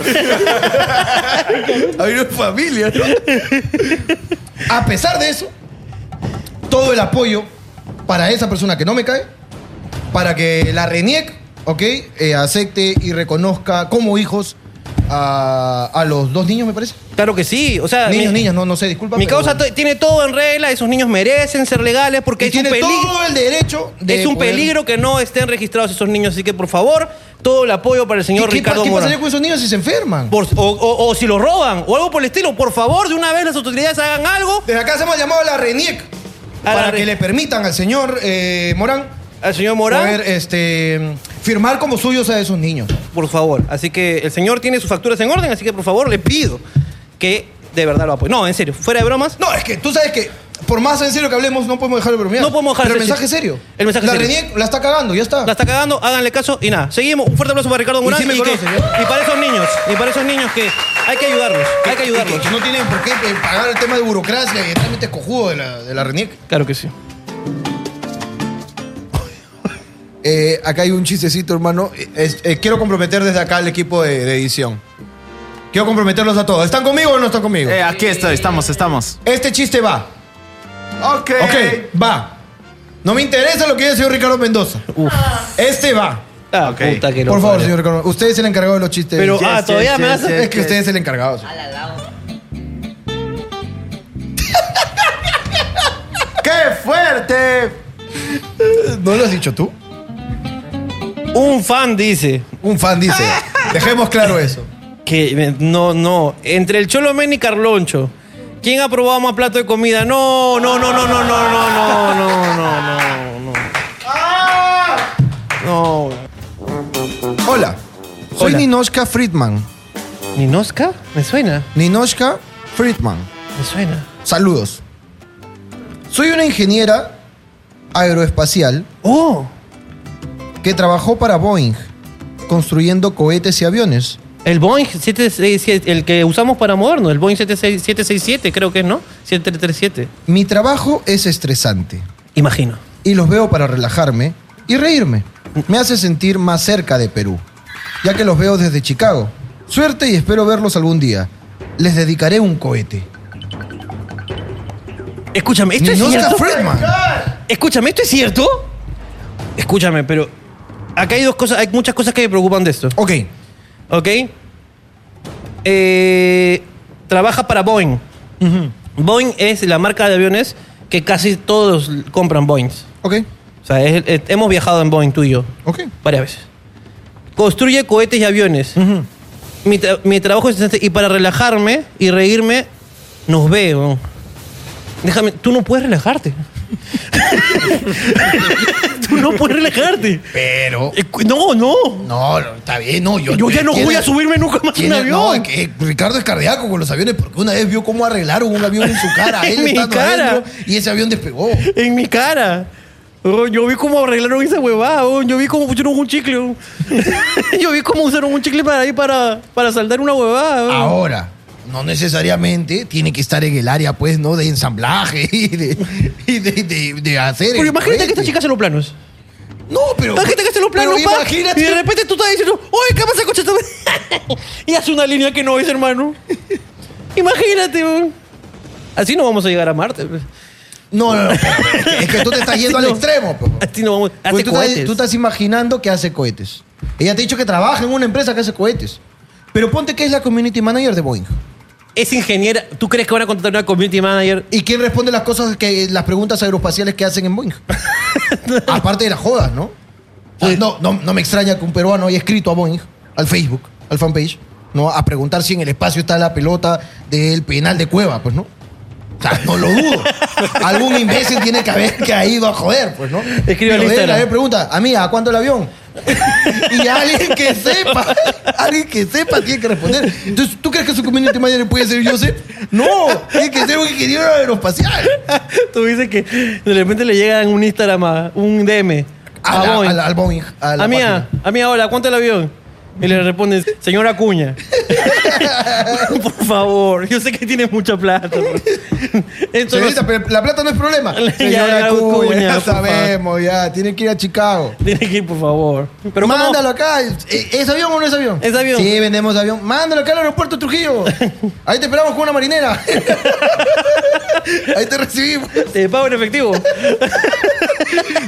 Speaker 4: Hay una familia, ¿no? A pesar de eso, todo el apoyo para esa persona que no me cae, para que la RENIEC, ¿ok? Eh, acepte y reconozca como hijos a, a los dos niños, me parece.
Speaker 3: Claro que sí. O sea,
Speaker 4: Niños,
Speaker 3: mi,
Speaker 4: niñas, no, no sé, disculpa.
Speaker 3: mi
Speaker 4: pero-
Speaker 3: causa t- tiene todo en regla. Esos niños merecen ser legales porque
Speaker 4: Y
Speaker 3: es un
Speaker 4: tiene
Speaker 3: peligro.
Speaker 4: todo el derecho de
Speaker 3: Es un
Speaker 4: poder-
Speaker 3: peligro que no estén registrados esos niños. Así que, por favor, todo el apoyo para el señor
Speaker 4: ¿Qué, qué,
Speaker 3: Ricardo
Speaker 4: ¿Qué
Speaker 3: Morán.
Speaker 4: pasaría con esos niños si se enferman?
Speaker 3: Por- o, o- o si los roban o algo por el estilo. Por favor, de una vez las autoridades hagan algo.
Speaker 4: Desde acá hacemos llamado a la RENIEC
Speaker 3: A la
Speaker 4: para
Speaker 3: Re-
Speaker 4: que le permitan al señor eh, Morán
Speaker 3: Al señor Morán.
Speaker 4: poder este, firmar como suyos a esos niños.
Speaker 3: Por favor. Así que el señor tiene sus facturas en orden. Así que, por favor, le pido que de verdad lo apoye. No, en serio. Fuera de bromas.
Speaker 4: No, es que tú sabes que por más en serio que hablemos, no podemos dejar de bromear.
Speaker 3: No podemos dejar
Speaker 4: Pero
Speaker 3: de
Speaker 4: el
Speaker 3: ser
Speaker 4: mensaje es serio.
Speaker 3: El mensaje
Speaker 4: la
Speaker 3: es serio.
Speaker 4: RENIEC la está cagando, ya está.
Speaker 3: La está cagando, háganle caso y nada. Seguimos. Un fuerte aplauso para Ricardo
Speaker 4: Y
Speaker 3: Morán.
Speaker 4: sí me
Speaker 3: y, que-
Speaker 4: conoce, ¿ya?
Speaker 3: y para esos niños. Y para esos niños que hay que ayudarlos. Hay que ayudarlos.
Speaker 4: Que no tienen por qué eh, pagar el tema de burocracia y realmente cojudo de la, de la RENIEC.
Speaker 3: Claro que sí.
Speaker 4: Eh, acá hay un chistecito, hermano. Eh, es- eh, quiero comprometer desde acá al equipo de, de edición. Quiero comprometerlos a todos. ¿Están conmigo o no están conmigo?
Speaker 7: Eh, aquí estoy, estamos, estamos.
Speaker 4: Este chiste va.
Speaker 7: Ok.
Speaker 4: Ok, va. No me interesa lo que dice el señor Ricardo Mendoza. Este va.
Speaker 3: Ah,
Speaker 7: Ok.
Speaker 3: puta que lo
Speaker 4: Por favor,
Speaker 3: parió.
Speaker 4: señor Ricardo. Usted es el encargado de los chistes.
Speaker 3: Pero,
Speaker 7: Yes,
Speaker 3: ah,
Speaker 7: yes,
Speaker 3: todavía
Speaker 7: yes,
Speaker 3: me vas a...
Speaker 7: yes.
Speaker 4: es que usted es el encargado. señor.
Speaker 7: ¡Qué fuerte!
Speaker 4: ¿No lo has dicho tú?
Speaker 3: Un fan dice
Speaker 4: Un fan dice. Dejemos claro eso.
Speaker 3: que eh, no, no. Entre el Cholo Men y Carloncho, ¿quién ha probado más plato de comida? No, no, no, no, no, no, no, no, no, no, no, no. No.
Speaker 4: Hola. Soy
Speaker 3: Hola.
Speaker 4: Ninoshka Friedman.
Speaker 3: ¿Ninoshka? Me suena,
Speaker 4: Ninoshka Friedman.
Speaker 3: me suena.
Speaker 4: Saludos. Soy una ingeniera aeroespacial
Speaker 3: Oh,
Speaker 4: que trabajó para Boeing construyendo cohetes y aviones.
Speaker 3: el Boeing siete seis siete, el que usamos para movernos, el Boeing siete seis siete, creo que es, ¿no? siete tres siete.
Speaker 4: Mi trabajo es estresante
Speaker 3: Imagino.
Speaker 4: y los veo para relajarme y reírme. Me hace sentir más cerca de Perú, ya que los veo desde Chicago. Suerte y espero verlos algún día. Les dedicaré un cohete.
Speaker 3: Escúchame, ¿esto es
Speaker 4: Ninoshka
Speaker 3: cierto?
Speaker 4: Friedman.
Speaker 3: Escúchame, ¿esto es cierto? Escúchame, pero acá hay dos cosas, hay muchas cosas que me preocupan de esto.
Speaker 4: Ok.
Speaker 3: ¿Ok? Eh, trabaja para Boeing. Boeing es la marca de aviones que casi todos compran Boeings.
Speaker 4: Ok.
Speaker 3: O sea, es- es- hemos viajado en Boeing tú y yo
Speaker 4: Ok.
Speaker 3: varias veces. Construye cohetes y aviones. mi, tra- mi trabajo es estresante y para relajarme y reírme nos veo. Déjame, tú no puedes relajarte. Tú no puedes relajarte.
Speaker 4: Pero.
Speaker 3: Eh, cu- No, no.
Speaker 4: No, no, está bien, no. Yo,
Speaker 3: Yo ya no
Speaker 4: tiene-
Speaker 3: voy a subirme nunca más a un
Speaker 4: tiene-
Speaker 3: avión.
Speaker 4: No, es que Ricardo es cardíaco con los aviones porque una vez vio cómo arreglaron un avión en su cara.
Speaker 3: En
Speaker 4: Él
Speaker 3: mi
Speaker 4: estando
Speaker 3: cara.
Speaker 4: adentro y ese avión despegó.
Speaker 3: En mi cara. Oh, yo vi cómo arreglaron esa huevada. Oh, yo vi cómo pusieron un chicle. Oh. Yo vi cómo usaron un chicle para ahí para, para saldar una huevada. Oh.
Speaker 4: Ahora, no necesariamente tiene que estar en el área, pues, ¿no? De ensamblaje y de, y de, de- de hacer.
Speaker 3: Pero
Speaker 4: el
Speaker 3: imagínate que esta
Speaker 4: cohete.
Speaker 3: chica hace los planos.
Speaker 4: No, pero.
Speaker 3: Imagínate que hace los planos,
Speaker 4: pero
Speaker 3: pa,
Speaker 4: imagínate.
Speaker 3: y de repente tú estás diciendo, oye, ¿qué pasa, coche? Y hace una línea que no es, hermano. Imagínate, oh. Así no vamos a llegar a Marte. pues.
Speaker 4: No, no, no. pero es, que, es que tú te estás yendo
Speaker 3: Así
Speaker 4: al
Speaker 3: no.
Speaker 4: extremo, pues.
Speaker 3: Así no vamos. Hace
Speaker 4: Pues tú, estás,
Speaker 3: cohetes.
Speaker 4: tú estás imaginando que hace cohetes. Ella te ha dicho que trabaja en una empresa que hace cohetes. Pero ponte que es la community manager de Boeing.
Speaker 3: Es ingeniera. ¿Tú crees que van a contratar una community manager?
Speaker 4: ¿Y quién responde las cosas que las preguntas aeroespaciales que hacen en Boeing? Aparte de las jodas, ¿no? O sea, no, no, no me extraña que un peruano haya escrito a Boeing, al Facebook, al fanpage, ¿no? A preguntar si en el espacio está la pelota del penal de Cueva, pues, ¿no? O sea, no lo dudo. Algún imbécil tiene que haber que ha ido a joder, pues, ¿no?
Speaker 3: Escribe al
Speaker 4: Pero debe
Speaker 3: Instagram.
Speaker 4: haber pregunta, amiga, ¿a cuánto el avión? Y alguien que sepa, alguien que sepa tiene que responder. Entonces, ¿tú crees que su community manager puede ser Joseph? No, tiene que ser un ingeniero aeroespacial.
Speaker 3: Tú dices que de repente le llega en un Instagram, a- un D M.
Speaker 4: A
Speaker 3: a
Speaker 4: la-
Speaker 3: Boeing.
Speaker 4: a la- al Boeing, a la
Speaker 3: Amiga,
Speaker 4: página.
Speaker 3: amiga, hola, ¿cuánto el avión? Y le respondes, señora Acuña. Por favor, yo sé que tienes mucha plata. pero- Esto no-
Speaker 4: Señorita, pero la plata no es problema.
Speaker 3: Ya,
Speaker 4: Señora
Speaker 3: ya,
Speaker 4: Acuña,
Speaker 3: Acuña,
Speaker 4: ya
Speaker 3: por favor.
Speaker 4: sabemos, ya. Tiene que ir a Chicago.
Speaker 3: Tiene que ir, por favor. Pero ¿cómo?
Speaker 4: Mándalo acá. ¿Es es avión o no es avión?
Speaker 3: Es avión.
Speaker 4: Sí, vendemos avión. Mándalo acá al aeropuerto de Trujillo. Ahí te esperamos con una marinera. Ahí te recibimos.
Speaker 3: Te pago en efectivo.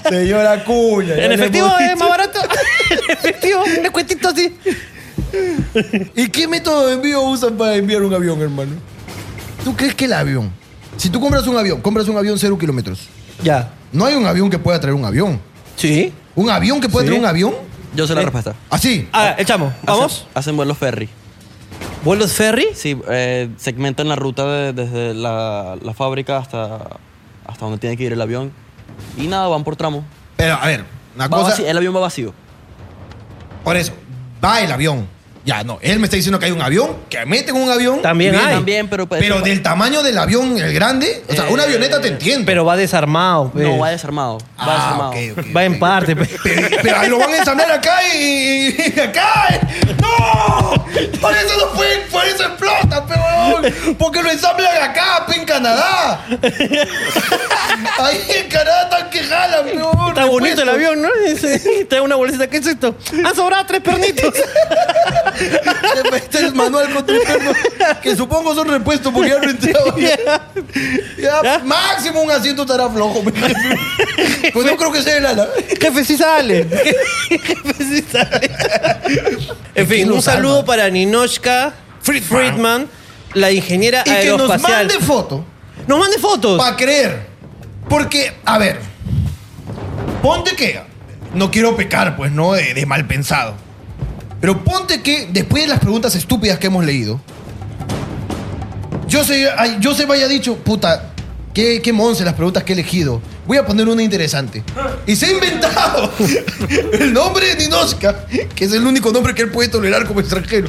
Speaker 4: Señora Acuña. ya
Speaker 3: En
Speaker 4: le
Speaker 3: efectivo
Speaker 4: hemos
Speaker 3: es
Speaker 4: dicho.
Speaker 3: más barato. En efectivo, un descuentito así.
Speaker 4: ¿Y qué método de envío usan para enviar un avión, hermano? ¿Tú crees que el avión? Si tú compras un avión, compras un avión cero kilómetros.
Speaker 3: Ya.
Speaker 4: No hay un avión que pueda traer un avión.
Speaker 3: Sí.
Speaker 4: ¿Un avión que pueda
Speaker 3: Sí.
Speaker 4: traer un avión?
Speaker 8: Yo sé la
Speaker 3: Eh.
Speaker 8: respuesta.
Speaker 4: Así.
Speaker 3: Ah, echamos. ¿Vamos?
Speaker 8: Hacen, hacen vuelos ferry.
Speaker 3: ¿Vuelos ferry?
Speaker 8: Sí, eh, segmentan la ruta de- desde la, la fábrica hasta, hasta donde tiene que ir el avión. Y nada, van por tramo.
Speaker 4: Pero, a ver, una
Speaker 8: Va
Speaker 4: cosa...
Speaker 8: vacío, el avión va vacío.
Speaker 4: Por eso, va el avión. Ya, no. Él me está diciendo que hay un avión, que meten un avión.
Speaker 3: También
Speaker 4: y viene-
Speaker 3: hay.
Speaker 8: También, pero... pues,
Speaker 4: Pero
Speaker 8: eso-
Speaker 4: del tamaño del avión, el grande. O sea, una
Speaker 8: Eh,
Speaker 4: avioneta te entiendo.
Speaker 3: Pero va desarmado. pues.
Speaker 8: No, va desarmado. Va
Speaker 4: Ah,
Speaker 8: desarmado.
Speaker 4: ok, ok,
Speaker 3: Va
Speaker 4: ok.
Speaker 3: en parte. pues.
Speaker 4: Pero, pero ahí lo van a ensamblar acá y, y acá. ¡No! Por eso no puede, por eso explota, peón. Porque lo ensamblan acá, pe, en Canadá. Ahí en Canadá están que jalan, peón.
Speaker 3: Está bonito el avión, ¿no? Ese- Trae una bolsita. ¿Qué es esto? Han sobrado tres pernitos.
Speaker 4: Este es manual con tu perno, que supongo son repuestos porque ya no entraba. Ya,
Speaker 3: ¿Ya?
Speaker 4: máximo un asiento estará flojo. Pues no creo que sea el ala.
Speaker 3: Jefe, sí sale. Jefe, sí sale. En fin,
Speaker 4: ¿Quién
Speaker 3: un
Speaker 4: los
Speaker 3: saludo
Speaker 4: arma?
Speaker 3: para Ninochka
Speaker 4: Friedman.
Speaker 3: Friedman, la ingeniera
Speaker 4: Y que nos
Speaker 3: aeroespacial.
Speaker 4: mande foto
Speaker 3: Nos mande fotos.
Speaker 4: para creer. Porque, a ver, ponte que, no quiero pecar, pues, ¿no? De, de mal pensado. Pero ponte que, después de las preguntas estúpidas que hemos leído, yo se, ay, yo se me haya dicho, puta, qué, qué monce las preguntas que he elegido. Voy a poner una interesante. Y se ha inventado el nombre de Ninochka, que es el único nombre que él puede tolerar como extranjero.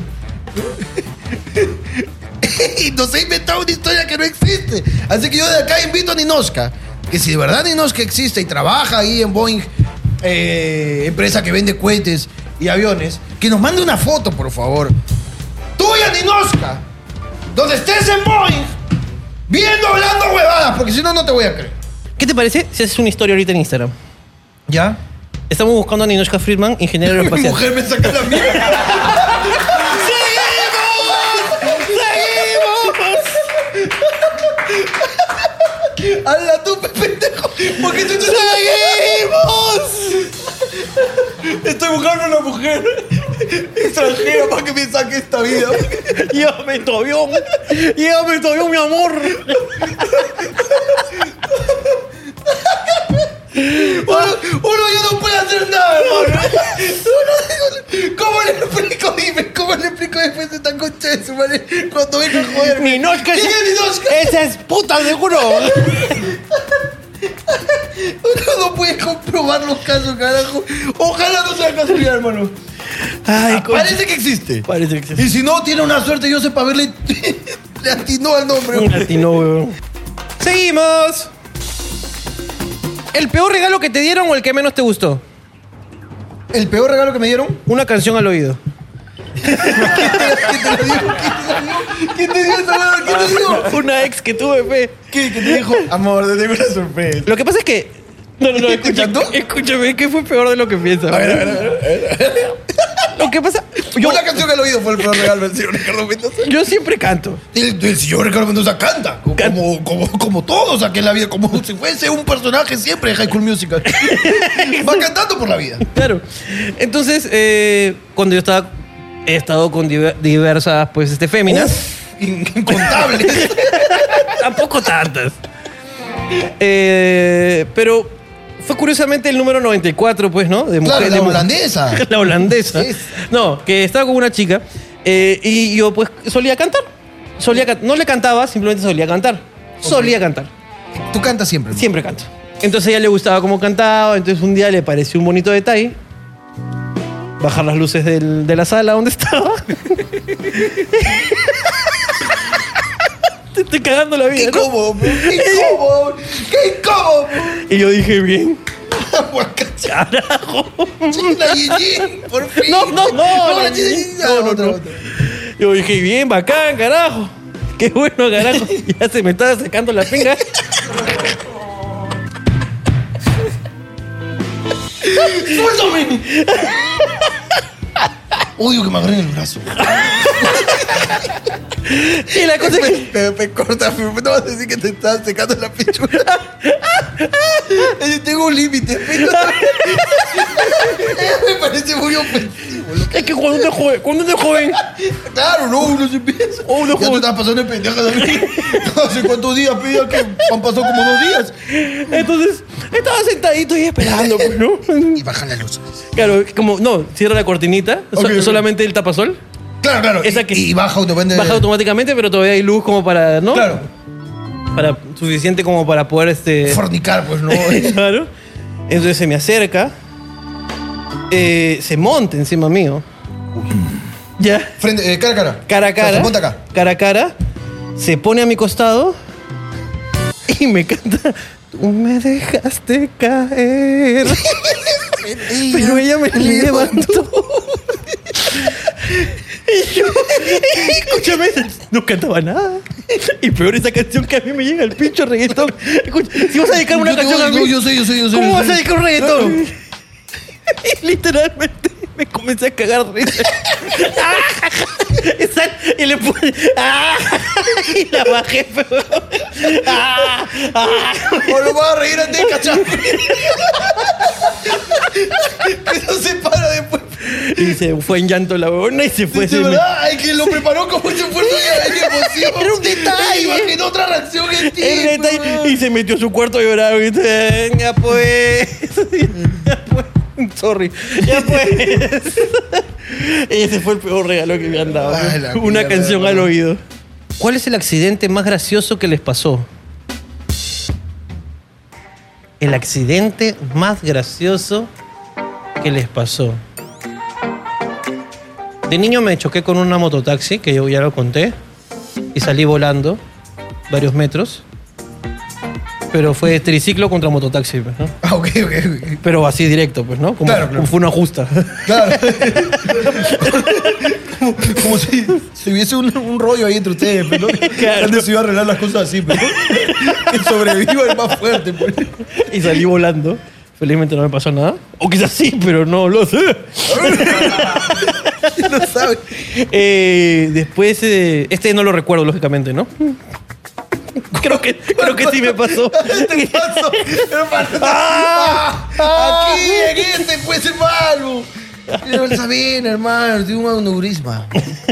Speaker 4: Y nos ha inventado una historia que no existe. Así que yo de acá invito a Ninochka, que si de verdad Ninochka existe y trabaja ahí en Boeing, eh, empresa que vende cohetes y aviones, que nos mande una foto, por favor. Tuya, Ninochka, donde estés en Boeing, viendo, hablando huevadas, porque si no, no te voy a creer.
Speaker 3: ¿Qué te parece si haces una historia ahorita en Instagram?
Speaker 4: ¿Ya?
Speaker 3: Estamos buscando a Ninochka Friedman, ingeniero
Speaker 4: Mi
Speaker 3: aeroespacial.
Speaker 4: mujer me saca la mierda. ¡Hala tú, pe- pendejo! ¿Por qué tú te ¡Seguimos! Estoy buscando una mujer extranjera para que me saque esta vida.
Speaker 3: Llévame en tu avión. Llévame en tu avión, mi amor.
Speaker 4: Uno, uno ya no puede hacer nada, hermano. Uno, ¿cómo le explico? Dime, ¿cómo le explico después de esta concha de su madre cuando venga a joderme?
Speaker 3: Ninochka.
Speaker 4: ¿Quién es Ninochka?
Speaker 3: Esa es puta, seguro.
Speaker 4: Uno no puede comprobar los casos, carajo. Ojalá no sea casualidad, hermano.
Speaker 3: Ay,
Speaker 4: Ah, parece que existe.
Speaker 3: Parece que
Speaker 4: Y si no, tiene una suerte, yo sé para verle. Le atinó al nombre.
Speaker 3: Un latino, weón. Seguimos. ¿El peor regalo que te dieron o el que menos te gustó?
Speaker 4: ¿El peor regalo que me dieron?
Speaker 3: Una canción al oído.
Speaker 4: ¿Quién te lo dio? ¿Quién te dio esa regalo? ¿Quién te dio?
Speaker 3: Una ex que tuve, fe.
Speaker 4: ¿Qué? ¿Qué te dijo? Amor, te tengo una sorpresa.
Speaker 3: Lo que pasa es que. No, no, no,
Speaker 4: ¿Te
Speaker 3: escúchame,
Speaker 4: encantó?
Speaker 3: escúchame, que fue peor de lo que piensas.
Speaker 4: A ver, a ver, a ver.
Speaker 3: Lo que pasa. Yo,
Speaker 4: Una canción que al oído fue el peor regalo del señor Ricardo Mendoza.
Speaker 3: yo siempre canto.
Speaker 4: El, el señor Ricardo Mendoza canta. Como, como, como todos aquí en la vida. Como si fuese un personaje siempre de High School Musical. Va cantando por la vida.
Speaker 3: Claro. Entonces, eh, cuando yo estaba. He estado con diver- diversas, pues, este, féminas.
Speaker 4: Uf, in- incontables.
Speaker 3: Tampoco tantas. Eh, pero fue curiosamente el número noventa y cuatro, pues, ¿no? De
Speaker 4: Claro,
Speaker 3: mujer-
Speaker 4: la
Speaker 3: de mu-
Speaker 4: holandesa.
Speaker 3: La holandesa.
Speaker 4: Es-
Speaker 3: No, que estaba con una chica eh, y yo, pues, solía cantar. Solía can- no le cantaba, simplemente solía cantar. Solía cantar.
Speaker 4: Tú cantas siempre. ¿no?
Speaker 3: Siempre canto. Entonces a ella le gustaba cómo cantaba, entonces un día le pareció un bonito detalle. Bajar las luces del- de la sala donde estaba. Te estoy cagando la
Speaker 4: Qué
Speaker 3: vida, ¿no?
Speaker 4: incómodo, bro. Qué incómodo. Qué incómodo.
Speaker 3: Y yo dije, bien.
Speaker 4: Guacacha.
Speaker 3: Carajo.
Speaker 4: La Gigi, por fin.
Speaker 3: No, no, no.
Speaker 4: la
Speaker 3: no,
Speaker 4: Gigi.
Speaker 3: no, no,
Speaker 4: otra,
Speaker 3: no.
Speaker 4: otra.
Speaker 3: Yo dije, bien, bacán, carajo. Qué bueno, carajo. Ya se me estaba sacando la pinga.
Speaker 4: ¡Suéltame! Odio que me agarren el brazo.
Speaker 3: Y la cosa es que...
Speaker 4: Me, me corta, me- no vas a decir que te estás secando la pichula. Eh, Tengo un límite. pero- Me parece muy ofensivo.
Speaker 3: Es que cuando uno es joven, cuando uno es joven,
Speaker 4: Claro, no, uno se piensa.
Speaker 3: Oh, uno
Speaker 4: ya tú
Speaker 3: joven.
Speaker 4: estás pasando de pendeja también. ¿Hace cuántos días, pilla? Que han pasado como dos días.
Speaker 3: entonces estaba sentadito y esperando, pues, ¿no?
Speaker 4: Y bajan las luces.
Speaker 3: Claro, como, no, cierra la cortinita, so-
Speaker 4: Ok, ok.
Speaker 3: solamente el tapasol,
Speaker 4: Claro, claro.
Speaker 3: Esa
Speaker 4: y,
Speaker 3: que-
Speaker 4: y baja automáticamente.
Speaker 3: baja automáticamente, pero todavía hay luz como para, ¿no?
Speaker 4: Claro.
Speaker 3: Para, suficiente como para poder, este...
Speaker 4: Fornicar, pues no.
Speaker 3: Claro. Entonces se me acerca, eh, se monta encima mío. Ya.
Speaker 4: Frente, eh, cara a cara.
Speaker 3: Cara a
Speaker 4: O sea,
Speaker 3: cara.
Speaker 4: se monta acá.
Speaker 3: Cara a cara. Se pone a mi costado y me canta. Tú me dejaste caer. Pero ella me levantó. Y yo, escúchame, no cantaba nada. Y peor esa canción que a mí me llega el pincho reggaetón. Escucha, si vas a dedicar una
Speaker 4: Yo te
Speaker 3: canción
Speaker 4: voy-
Speaker 3: a mí,
Speaker 4: no, yo sé, yo sé, yo sé,
Speaker 3: ¿cómo
Speaker 4: yo
Speaker 3: vas
Speaker 4: sé.
Speaker 3: a dedicar un reggaetón? Y literalmente me comencé a cagar de risa. Esa- y le puse. ¡Ah! Y la bajé, pero. ¡Ah! ¡Ah!
Speaker 4: O lo vas a reír antes de cachar. Que no se para después.
Speaker 3: Y se fue en llanto la huevona y se fue.
Speaker 4: De
Speaker 3: así, me-
Speaker 4: verdad, ay, que lo preparó como si fuera una emoción.
Speaker 3: Era un detalle.
Speaker 4: Imaginó otra reacción en ti.
Speaker 3: El detalle,
Speaker 4: weón.
Speaker 3: y se metió a su cuarto a llorar. Y dice, venga, pues. Ya pues. Sorry. Ya pues. Ese fue el peor regalo que me han dado.
Speaker 4: Ay, la
Speaker 3: Una
Speaker 4: mierda,
Speaker 3: canción
Speaker 4: weón.
Speaker 3: al oído. ¿Cuál es el accidente más gracioso que les pasó? El accidente más gracioso que les pasó. De niño me choqué con una mototaxi, que yo ya lo conté, y salí volando varios metros. Pero fue triciclo contra mototaxi, pues, ¿no?
Speaker 4: Ah, ok, ok, ok.
Speaker 3: Pero así directo, pues, ¿no? Como,
Speaker 4: Claro, claro.
Speaker 3: como fue una justa.
Speaker 4: Claro. como, como si, si hubiese un, un rollo ahí entre ustedes, pero ¿no?
Speaker 3: Claro.
Speaker 4: Antes se iba a arreglar las cosas así, pero que sobreviva el más fuerte, pues.
Speaker 3: Y salí volando. Felizmente no me pasó nada. O quizás sí, pero no lo sé.
Speaker 4: No sabe.
Speaker 3: Eh, después, eh, este no lo recuerdo, lógicamente, ¿no? Creo que, creo que sí me pasó.
Speaker 4: ¿Qué pasó? Hermano, ¡Ah! Aquí, en este, pues, hermano. Pero está bien, hermano, tiene un aneurisma.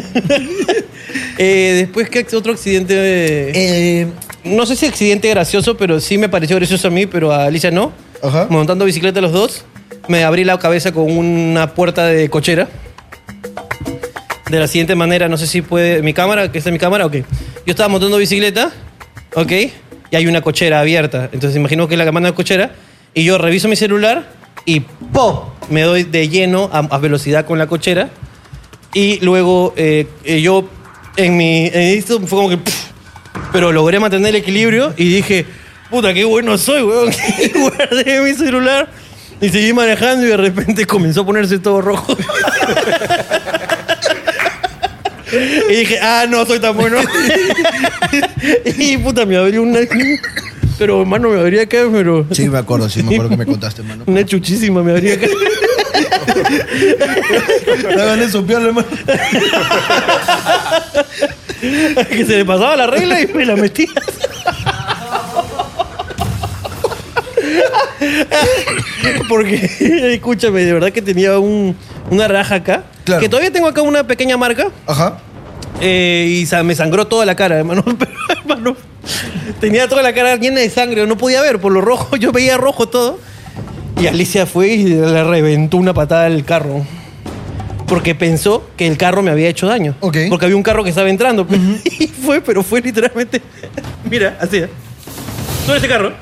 Speaker 3: Eh, después, ¿qué otro accidente? eh,
Speaker 4: Eh,
Speaker 3: no sé si accidente gracioso, pero sí me pareció gracioso a mí, pero a Alicia no.
Speaker 4: Ajá.
Speaker 3: Montando bicicleta los dos, me abrí la cabeza con una puerta de cochera. De la siguiente manera, no sé si puede... ¿Mi cámara? ¿Que está mi cámara? Ok. Yo estaba montando bicicleta, ok, y hay una cochera abierta. Entonces imagino que es la que manda la cochera, y yo reviso mi celular y ¡po! Me doy de lleno a, a velocidad con la cochera. Y luego eh, eh, yo en mi... En esto fue como que... pff, pero logré mantener el equilibrio y dije... Puta, qué bueno soy, weón. Y guardé mi celular y seguí manejando y de repente comenzó a ponerse todo rojo. Y dije, ah, no soy tan bueno. Y puta, me abrió una... Pero, hermano, me abría acá, pero...
Speaker 4: sí, me acuerdo, sí, me acuerdo que me contaste, hermano.
Speaker 3: Una chuchísima me abría acá.
Speaker 4: La gané de sopearle, hermano.
Speaker 3: Que se le pasaba la regla y me la metía. Porque, escúchame, de verdad que tenía un, una raja acá.
Speaker 4: Claro.
Speaker 3: Que todavía tengo acá una pequeña marca.
Speaker 4: Ajá.
Speaker 3: Eh, y sa- me sangró toda la cara, hermano. Pero, hermano, tenía toda la cara llena de sangre. No podía ver por lo rojo. Yo veía rojo todo. Y Alicia fue y le reventó una patada al carro. Porque pensó que el carro me había hecho daño.
Speaker 4: Ok.
Speaker 3: Porque había un carro que estaba entrando. Y fue, pero fue literalmente... Mira, así. ¿eh? ¿Tú eres ese carro?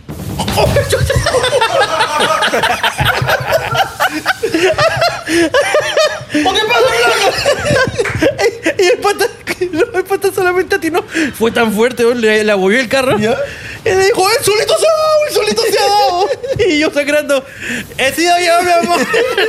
Speaker 4: ¿Por qué pasa,
Speaker 3: Y el pata, no, el pata solamente atinó. Fue tan fuerte, ¿no? le, le abolló el carro.
Speaker 4: ¿Ya?
Speaker 3: Y le dijo, el solito se ha dado, el solito se ha dado. Y yo sangrando, he sido yo, mi amor.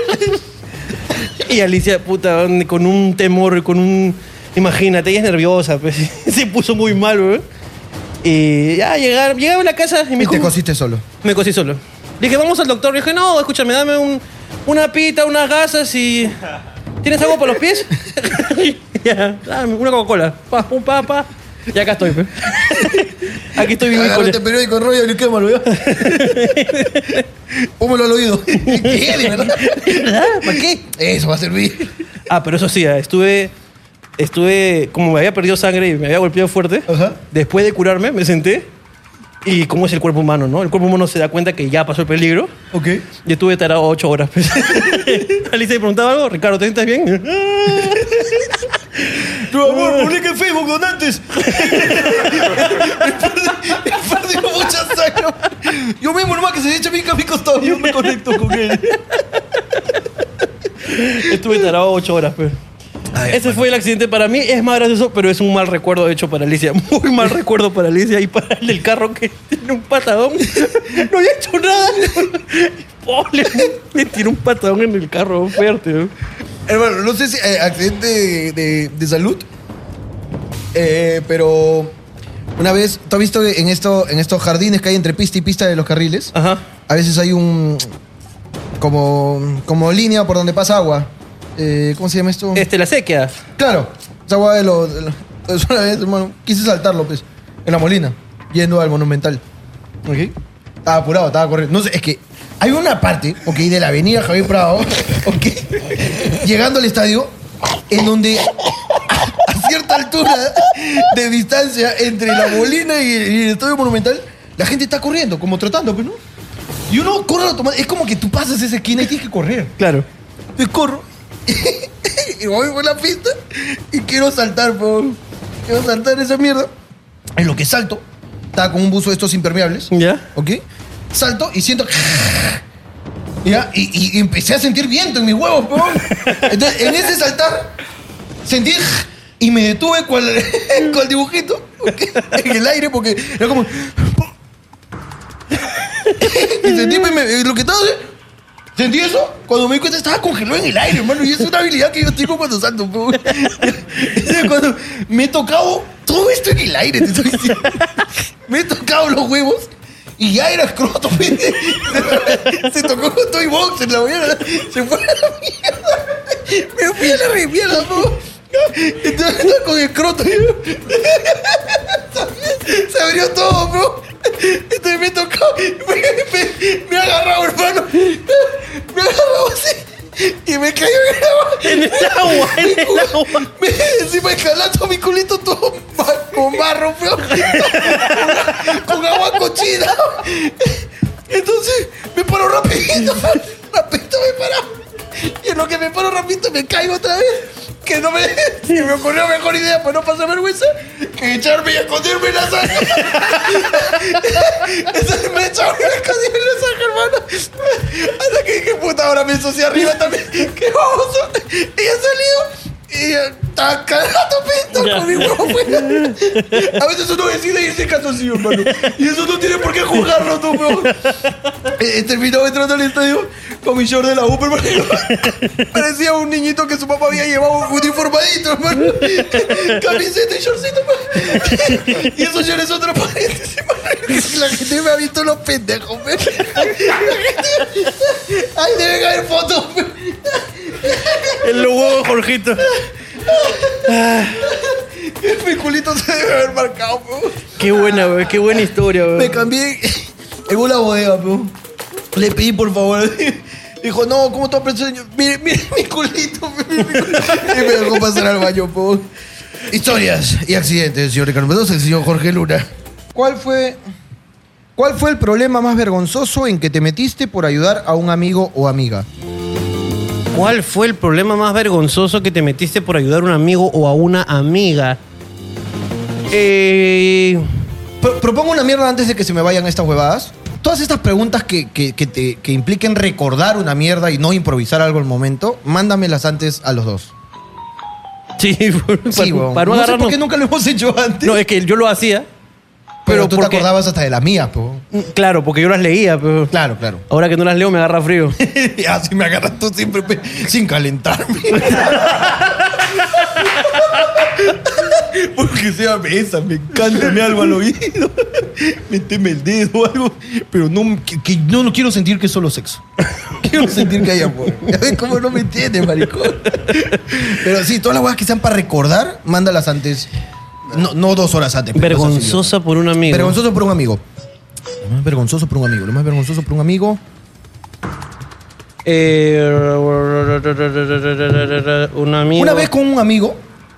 Speaker 3: Y Alicia, puta, con un temor, con un... Imagínate, ella es nerviosa, pues. Se puso muy mal, ¿eh? Y ya llegar, llegaba a la casa y me
Speaker 4: Y
Speaker 3: dijo...
Speaker 4: te cosiste solo.
Speaker 3: Me cosí solo. Le dije, vamos al doctor. Le dije, no, escúchame, dame un, una pita, unas gasas y... ¿Tienes algo para los pies? Ya, dame una Coca-Cola. Pa, pum, pa, pa. Y acá estoy, pe. Aquí estoy vivo.
Speaker 4: Agarra este periódico rollo y quémalo, ¿ya? Pómelo al oído. ¿Qué? ¿De verdad? ¿Para qué? Eso va a servir.
Speaker 3: Ah, pero eso sí, estuve... Estuve... Como me había perdido sangre y me había golpeado fuerte,
Speaker 4: Ajá.
Speaker 3: después de curarme me senté y cómo es el cuerpo humano, ¿no? El cuerpo humano se da cuenta que ya pasó el peligro.
Speaker 4: Ok.
Speaker 3: Y estuve tarado ocho horas. Pues. Alicia me preguntaba algo. Ricardo, ¿te sientes bien?
Speaker 4: Tu amor, publica en Facebook, donantes. He perdido mucha sangre. Yo mismo nomás que se echa bien a mi costado. Yo me conecto con él.
Speaker 3: Estuve tarado ocho horas, pues.
Speaker 4: Ay,
Speaker 3: Ese fue el accidente para mí. Es más gracioso, pero es un mal recuerdo, de hecho, para Alicia. Muy mal recuerdo para Alicia y para el del carro que tiene un patadón. No había hecho nada. Pobre, me tiró un patadón en el carro fuerte, ¿no?
Speaker 4: Hermano, no sé si eh, accidente de, de, de salud, eh, pero una vez, ¿tú has visto en, esto, en estos jardines que hay entre pista y pista de los carriles?
Speaker 3: Ajá.
Speaker 4: A veces hay un... como, como línea por donde pasa agua. Eh, ¿Cómo se llama esto?
Speaker 3: Este, la sequía.
Speaker 4: Claro, esa agua de los... De lo, pues una vez, hermano, quise saltarlo, pues, en la Molina, yendo al Monumental. ¿Ok? Estaba apurado, estaba corriendo. No sé, es que hay una parte, ok, de la avenida Javier Prado, ok, llegando al estadio, en donde a cierta altura de distancia entre la Molina y, y el estadio Monumental, la gente está corriendo, como trotando, pues, ¿no? Y uno corre automáticamente. Es como que tú pasas esa esquina y tienes que correr.
Speaker 3: Claro.
Speaker 4: Entonces corro y voy por la pista y quiero saltar, po. Quiero saltar esa mierda. En lo que salto, estaba con un buzo de estos impermeables.
Speaker 3: ¿Ya?
Speaker 4: ¿Ok? Salto y siento... ¿Ya? Y, y empecé a sentir viento en mis huevos, po. Entonces, en ese saltar, sentí... Y me detuve con el, con el dibujito, ¿ok? En el aire, porque era como... Y sentí me, lo que estaba... ¿Sentí eso? Cuando me di cuenta estaba congelado en el aire, hermano. Y es una habilidad que yo tengo cuando salto, po. Cuando me he tocado todo esto en el aire, te estoy diciendo. Me he tocado los huevos y ya era escroto, pe. Se tocó con Toy Box en la mañana. Se fue a la mierda. Me fui a la re mierda, po. Entonces estaba con el croto. Se abrió todo, bro. Entonces me tocó. Me, me, me ha agarrado, hermano. Me ha agarrado así. Y me cayó en el agua.
Speaker 3: En el agua, en el agua.
Speaker 4: Me, encima escalando mi culito todo con barro, bro. Con, con agua cochina. Entonces me paro rapidito. Rapidito me paro. Y en lo que me paro rapidito me caigo otra vez. Que no me... Si me ocurrió mejor idea para no pasar vergüenza que echarme y esconderme en la sangre. Entonces me echaron y me escondí en la sangre, hermano. Hasta que dije, puta, ahora me ensucié arriba también. ¡Qué baboso! Y he salido y estaba cagado, pinto, con mi huevo fuera. A veces uno decide irse calzoncillo, hermano. Y eso no tiene por qué juzgarlo, tú, bro. He terminado entrando al estadio con mi short de la U, hermano. Parecía un niñito que su papá había llevado uniformadito, hermano. Camiseta y shortcito, hermano. Y esos shorts son transparentes, hermano. La gente me ha visto los pendejos, hermano. Ay, deben haber fotos, hermano.
Speaker 3: El huevo, Jorgito.
Speaker 4: Mi culito se debe haber marcado, bro.
Speaker 3: Qué buena, güey. Qué buena historia, güey.
Speaker 4: Me cambié en una bodega, bro. Le pedí, por favor. Dijo, no, ¿cómo te aprecias? Mire, mire mi culito. Mire, mi culito. Y me dejó pasar al baño, bro. Historias y accidentes, señor Ricardo Mendoza, el señor Jorge Luna. ¿Cuál fue, ¿Cuál fue el problema más vergonzoso en que te metiste por ayudar a un amigo o amiga?
Speaker 3: ¿Cuál fue el problema más vergonzoso que te metiste por ayudar a un amigo o a una amiga? Eh...
Speaker 4: Pro- propongo una mierda antes de que se me vayan estas huevadas. Todas estas preguntas que, que, que, te, que impliquen recordar una mierda y no improvisar algo al momento, mándamelas antes a los dos.
Speaker 3: Sí, para,
Speaker 4: Sí, weón.
Speaker 3: para no,
Speaker 4: No sé
Speaker 3: agarrarnos...
Speaker 4: por qué nunca lo hemos hecho antes.
Speaker 3: No, es que yo lo hacía.
Speaker 4: pero,
Speaker 3: pero
Speaker 4: tú
Speaker 3: porque-
Speaker 4: te acordabas hasta de las mías, po.
Speaker 3: Claro, porque yo las leía, pero
Speaker 4: Claro, claro.
Speaker 3: ahora que no las leo me agarra frío.
Speaker 4: Así me agarras tú siempre, pe, sin calentarme. Porque sea mesa, me encanta, me algo al oído. Méteme el dedo o algo. Pero no, que, que no, no quiero sentir que es solo sexo. Quiero sentir que hay amor. Ya ves cómo no me entiendes, maricón. Pero sí, todas las cosas que sean para recordar, mándalas antes No, no dos horas antes. pero no seas
Speaker 3: Vergonzosa
Speaker 4: idiota.
Speaker 3: por un amigo.
Speaker 4: Vergonzoso por un amigo. Lo más vergonzoso por un amigo. Lo más vergonzoso por un amigo.
Speaker 3: Eh, un amigo.
Speaker 4: Una vez con un amigo.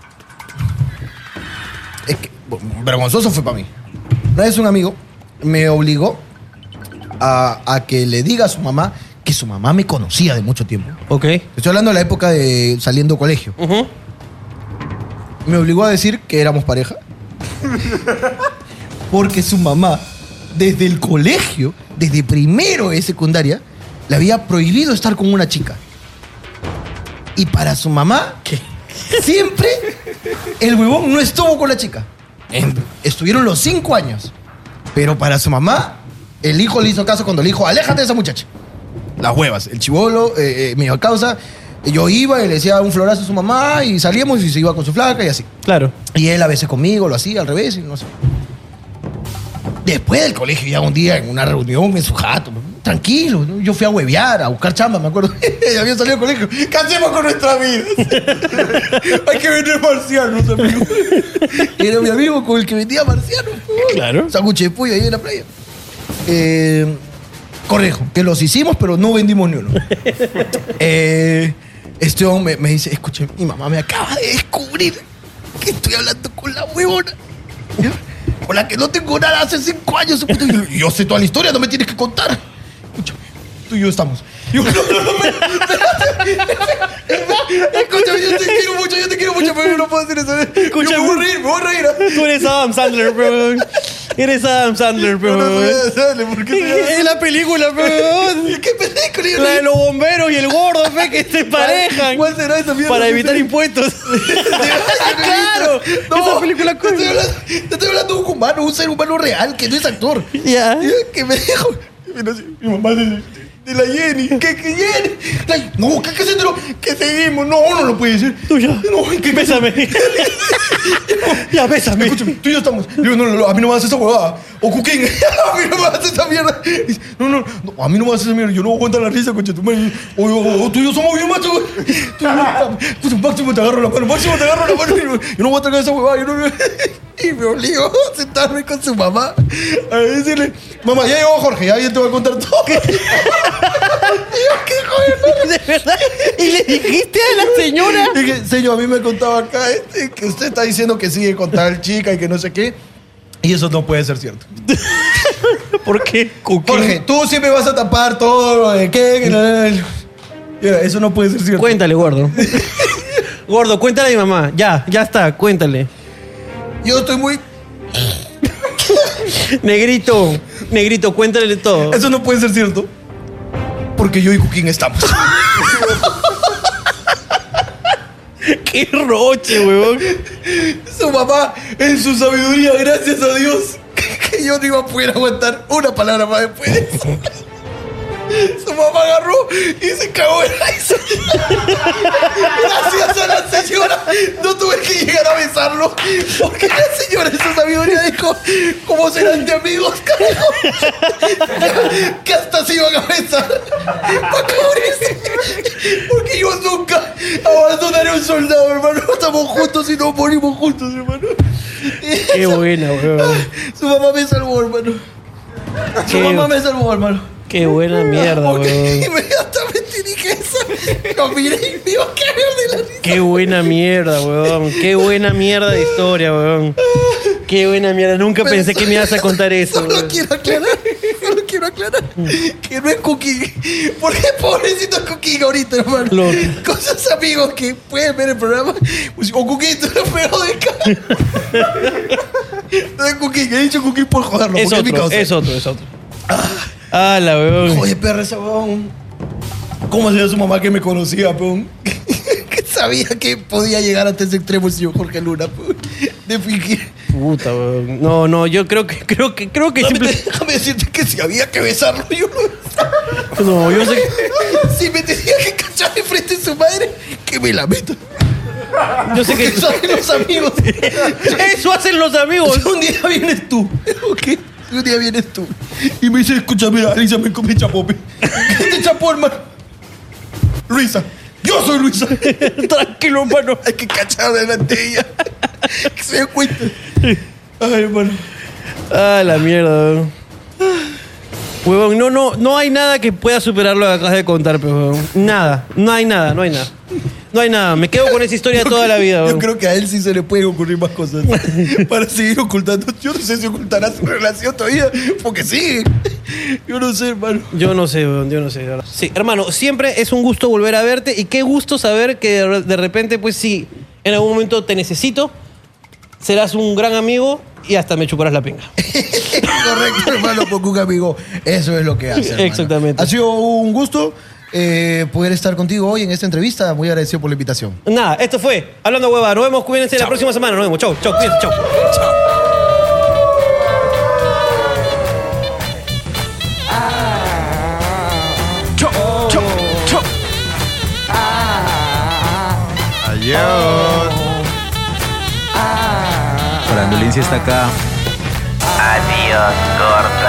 Speaker 4: Es que, vergonzoso fue para mí. Una vez un amigo me obligó a, a que le diga a su mamá que su mamá me conocía de mucho tiempo.
Speaker 3: Ok.
Speaker 4: Estoy hablando de la época de saliendo colegio.
Speaker 3: Ujú.
Speaker 4: Me obligó a decir que éramos pareja. Porque su mamá, desde el colegio, desde primero de secundaria, le había prohibido estar con una chica. Y para su mamá, siempre el huevón no estuvo con la chica. En- estuvieron los cinco años. Pero para su mamá, el hijo le hizo caso cuando le dijo, aléjate de esa muchacha. Las huevas. El chibolo eh, eh, me dio causa. Yo iba y le decía un florazo a su mamá y salíamos y se iba con su flaca y así.
Speaker 3: Claro.
Speaker 4: Y él a veces conmigo lo hacía al revés y no sé. Después del colegio, ya un día en una reunión en su jato, tranquilo, ¿no? Yo fui a huevear, a buscar chamba, me acuerdo. Ya había salido del colegio. ¿Qué hacemos con nuestra vida? Hay que vender marcianos, amigo. Era mi amigo con el que vendía marcianos.
Speaker 3: Claro.
Speaker 4: Sándwich de pollo ahí en la playa. Eh, correjo, que los hicimos, pero no vendimos ni uno. Eh, este hombre me, me dice, escuche, mi mamá me acaba de descubrir que estoy hablando con la huevona. ¿Ya? Con la que no tengo nada hace cinco años. Supuesto. Yo, yo sé toda la historia, no me tienes que contar. Escúchame, tú y yo estamos. Yo, no, no, no, espérate. Escúchame, yo te quiero mucho, yo te quiero mucho, pero yo no puedo hacer eso.
Speaker 3: Escúchame.
Speaker 4: Yo me voy a reír, me voy a reír.
Speaker 3: Tú eres Adam Sandler, bro. Eres Adam Sandler, bro.
Speaker 4: No, no, no, dale, ¿por qué te-
Speaker 3: Es la película, bro.
Speaker 4: ¿Qué película? Yo
Speaker 3: La de
Speaker 4: no-
Speaker 3: los bomberos y el gordo, fe, que se parejan.
Speaker 4: ¿Cuál será esa mierda?
Speaker 3: Para evitar impuestos. Claro.
Speaker 4: No,
Speaker 3: Esa película
Speaker 4: te estoy, hablando, te estoy hablando de un humano, un ser humano real, que no es actor.
Speaker 3: Ya.
Speaker 4: Que me dijo. Mira, sí, mi mamá de, de la Jenny. ¿Qué, qué Jenny? La- no, ¿qué, qué se enteró? ¿Qué seguimos? No, no lo puede decir.
Speaker 3: Tú ya.
Speaker 4: No, ¿qué
Speaker 3: Bésame. Ya, bésame.
Speaker 4: Escúchame, tú y yo estamos. Digo, no, no, no, a mí no me haces esa huevada. O Cuquín, a mí no me haces esa mierda. No, no, no, a mí no me haces esa mierda. Yo no voy a aguantar la risa, coche. Tú, me- o, o, o tú y yo somos bien machos. Tú y yo, puta, Máximo te agarro la mano, Máximo te agarro la mano. Yo no voy a tragar esa huevada. Yo no, y me obligó a sentarme con su mamá a decirle, mamá, ya llegó Jorge, ya yo te voy a contar todo. Y yo, ¿qué joder?
Speaker 3: ¿De verdad? ¿Y le dijiste a la señora?
Speaker 4: Dije, señor, a mí me contaba acá este, que usted está diciendo que sigue con tal chica y que no sé qué. Y eso no puede ser cierto.
Speaker 3: ¿Por qué?
Speaker 4: Jorge, tú siempre vas a tapar todo lo de qué. Mira, eso no puede ser cierto.
Speaker 3: Cuéntale, gordo. Gordo, cuéntale a mi mamá. Ya, ya está, cuéntale.
Speaker 4: Yo estoy muy...
Speaker 3: Negrito, negrito, cuéntale todo.
Speaker 4: Eso no puede ser cierto. Porque yo y Cuquín estamos.
Speaker 3: Qué roche, weón.
Speaker 4: Su mamá, en su sabiduría, gracias a Dios, que yo no iba a poder aguantar una palabra más después de eso. Su mamá agarró y se cagó en la risa. Gracias a la señora, no tuve que llegar a besarlo. Porque la señora en su sabiduría dijo, ¿cómo serán de amigos, carajo? Que hasta se iban a besar. Para cubrirse. Porque yo nunca abandonaré a un soldado, hermano. Estamos juntos y no morimos juntos, hermano.
Speaker 3: Qué buena, weón.
Speaker 4: Su mamá me salvó, hermano. Su
Speaker 3: Qué-
Speaker 4: mamá me salvó, hermano.
Speaker 3: Qué buena mierda,
Speaker 4: Porque
Speaker 3: weón.
Speaker 4: inmediatamente dije eso. Lo miré y me iba a caer de la risa.
Speaker 3: Qué buena mierda, weón. Qué buena mierda de historia, weón. Qué buena mierda. Nunca
Speaker 4: Pero
Speaker 3: pensé que me ibas a contar eso,
Speaker 4: Solo
Speaker 3: weón.
Speaker 4: quiero aclarar, solo quiero aclarar que no es Cookie. Porque pobrecito Cookie ahorita, hermano.
Speaker 3: Lo-
Speaker 4: Con sus amigos que pueden ver el programa. Pues, o Cookie, tú lo pegó de cara. No es Cookie, he dicho Cookie por joderlo.
Speaker 3: Es
Speaker 4: porque es mi
Speaker 3: otro,
Speaker 4: causa.
Speaker 3: es otro, es otro. Ah, la weón.
Speaker 4: Oye, perra, ese weón. ¿Cómo sería su mamá que me conocía, peón? Que sabía que podía llegar hasta ese extremo el señor Jorge Luna, peón. De fingir.
Speaker 3: Puta, weón. No, no, yo creo que, creo que, creo que
Speaker 4: Déjame,
Speaker 3: simple-
Speaker 4: déjame decirte que si había que besarlo, yo lo besaba.
Speaker 3: No, yo sé que...
Speaker 4: Si me tenía que cachar de frente a su madre, que me la meta.
Speaker 3: Yo sé que...
Speaker 4: Eso hacen los amigos.
Speaker 3: Eso hacen los amigos.
Speaker 4: Si un día vienes tú, ¿ok? Si un día vienes tú y me dices, escúchame, Alisa, me come chapope. ¿Qué te chapó, hermano? Luisa. Yo soy Luisa.
Speaker 3: Tranquilo, hermano.
Speaker 4: Hay que cachar delante de ella. Que se dé cuenta. Ay, hermano.
Speaker 3: Ah, la mierda. Huevón, no, no, no hay nada que pueda superar lo que acabas de contar, pero huevón. Nada, no hay nada, no hay nada. No hay nada, me quedo con esa historia toda la vida.
Speaker 4: Yo
Speaker 3: Huevón.
Speaker 4: creo que a él sí se le pueden ocurrir más cosas para seguir ocultando. Yo no sé si ocultará su relación todavía, porque sí. Yo no sé, hermano.
Speaker 3: Yo no sé, huevón, yo no sé. Sí, hermano, siempre es un gusto volver a verte y qué gusto saber que de de repente, pues sí, en algún momento te necesito, serás un gran amigo y hasta me chuparás la pinga.
Speaker 4: Correcto, hermano, porque un amigo, eso es lo que hace, hermano.
Speaker 3: Exactamente.
Speaker 4: Ha sido un gusto eh, poder estar contigo hoy en esta entrevista. Muy agradecido por la invitación.
Speaker 3: Nada, esto fue Hablando Hueva. Nos vemos, cuídense la próxima semana. Nos vemos. Chau, chau, cuídense, chau. Chau.
Speaker 7: Adiós. Frandulincia está acá.
Speaker 9: Adiós, gordo.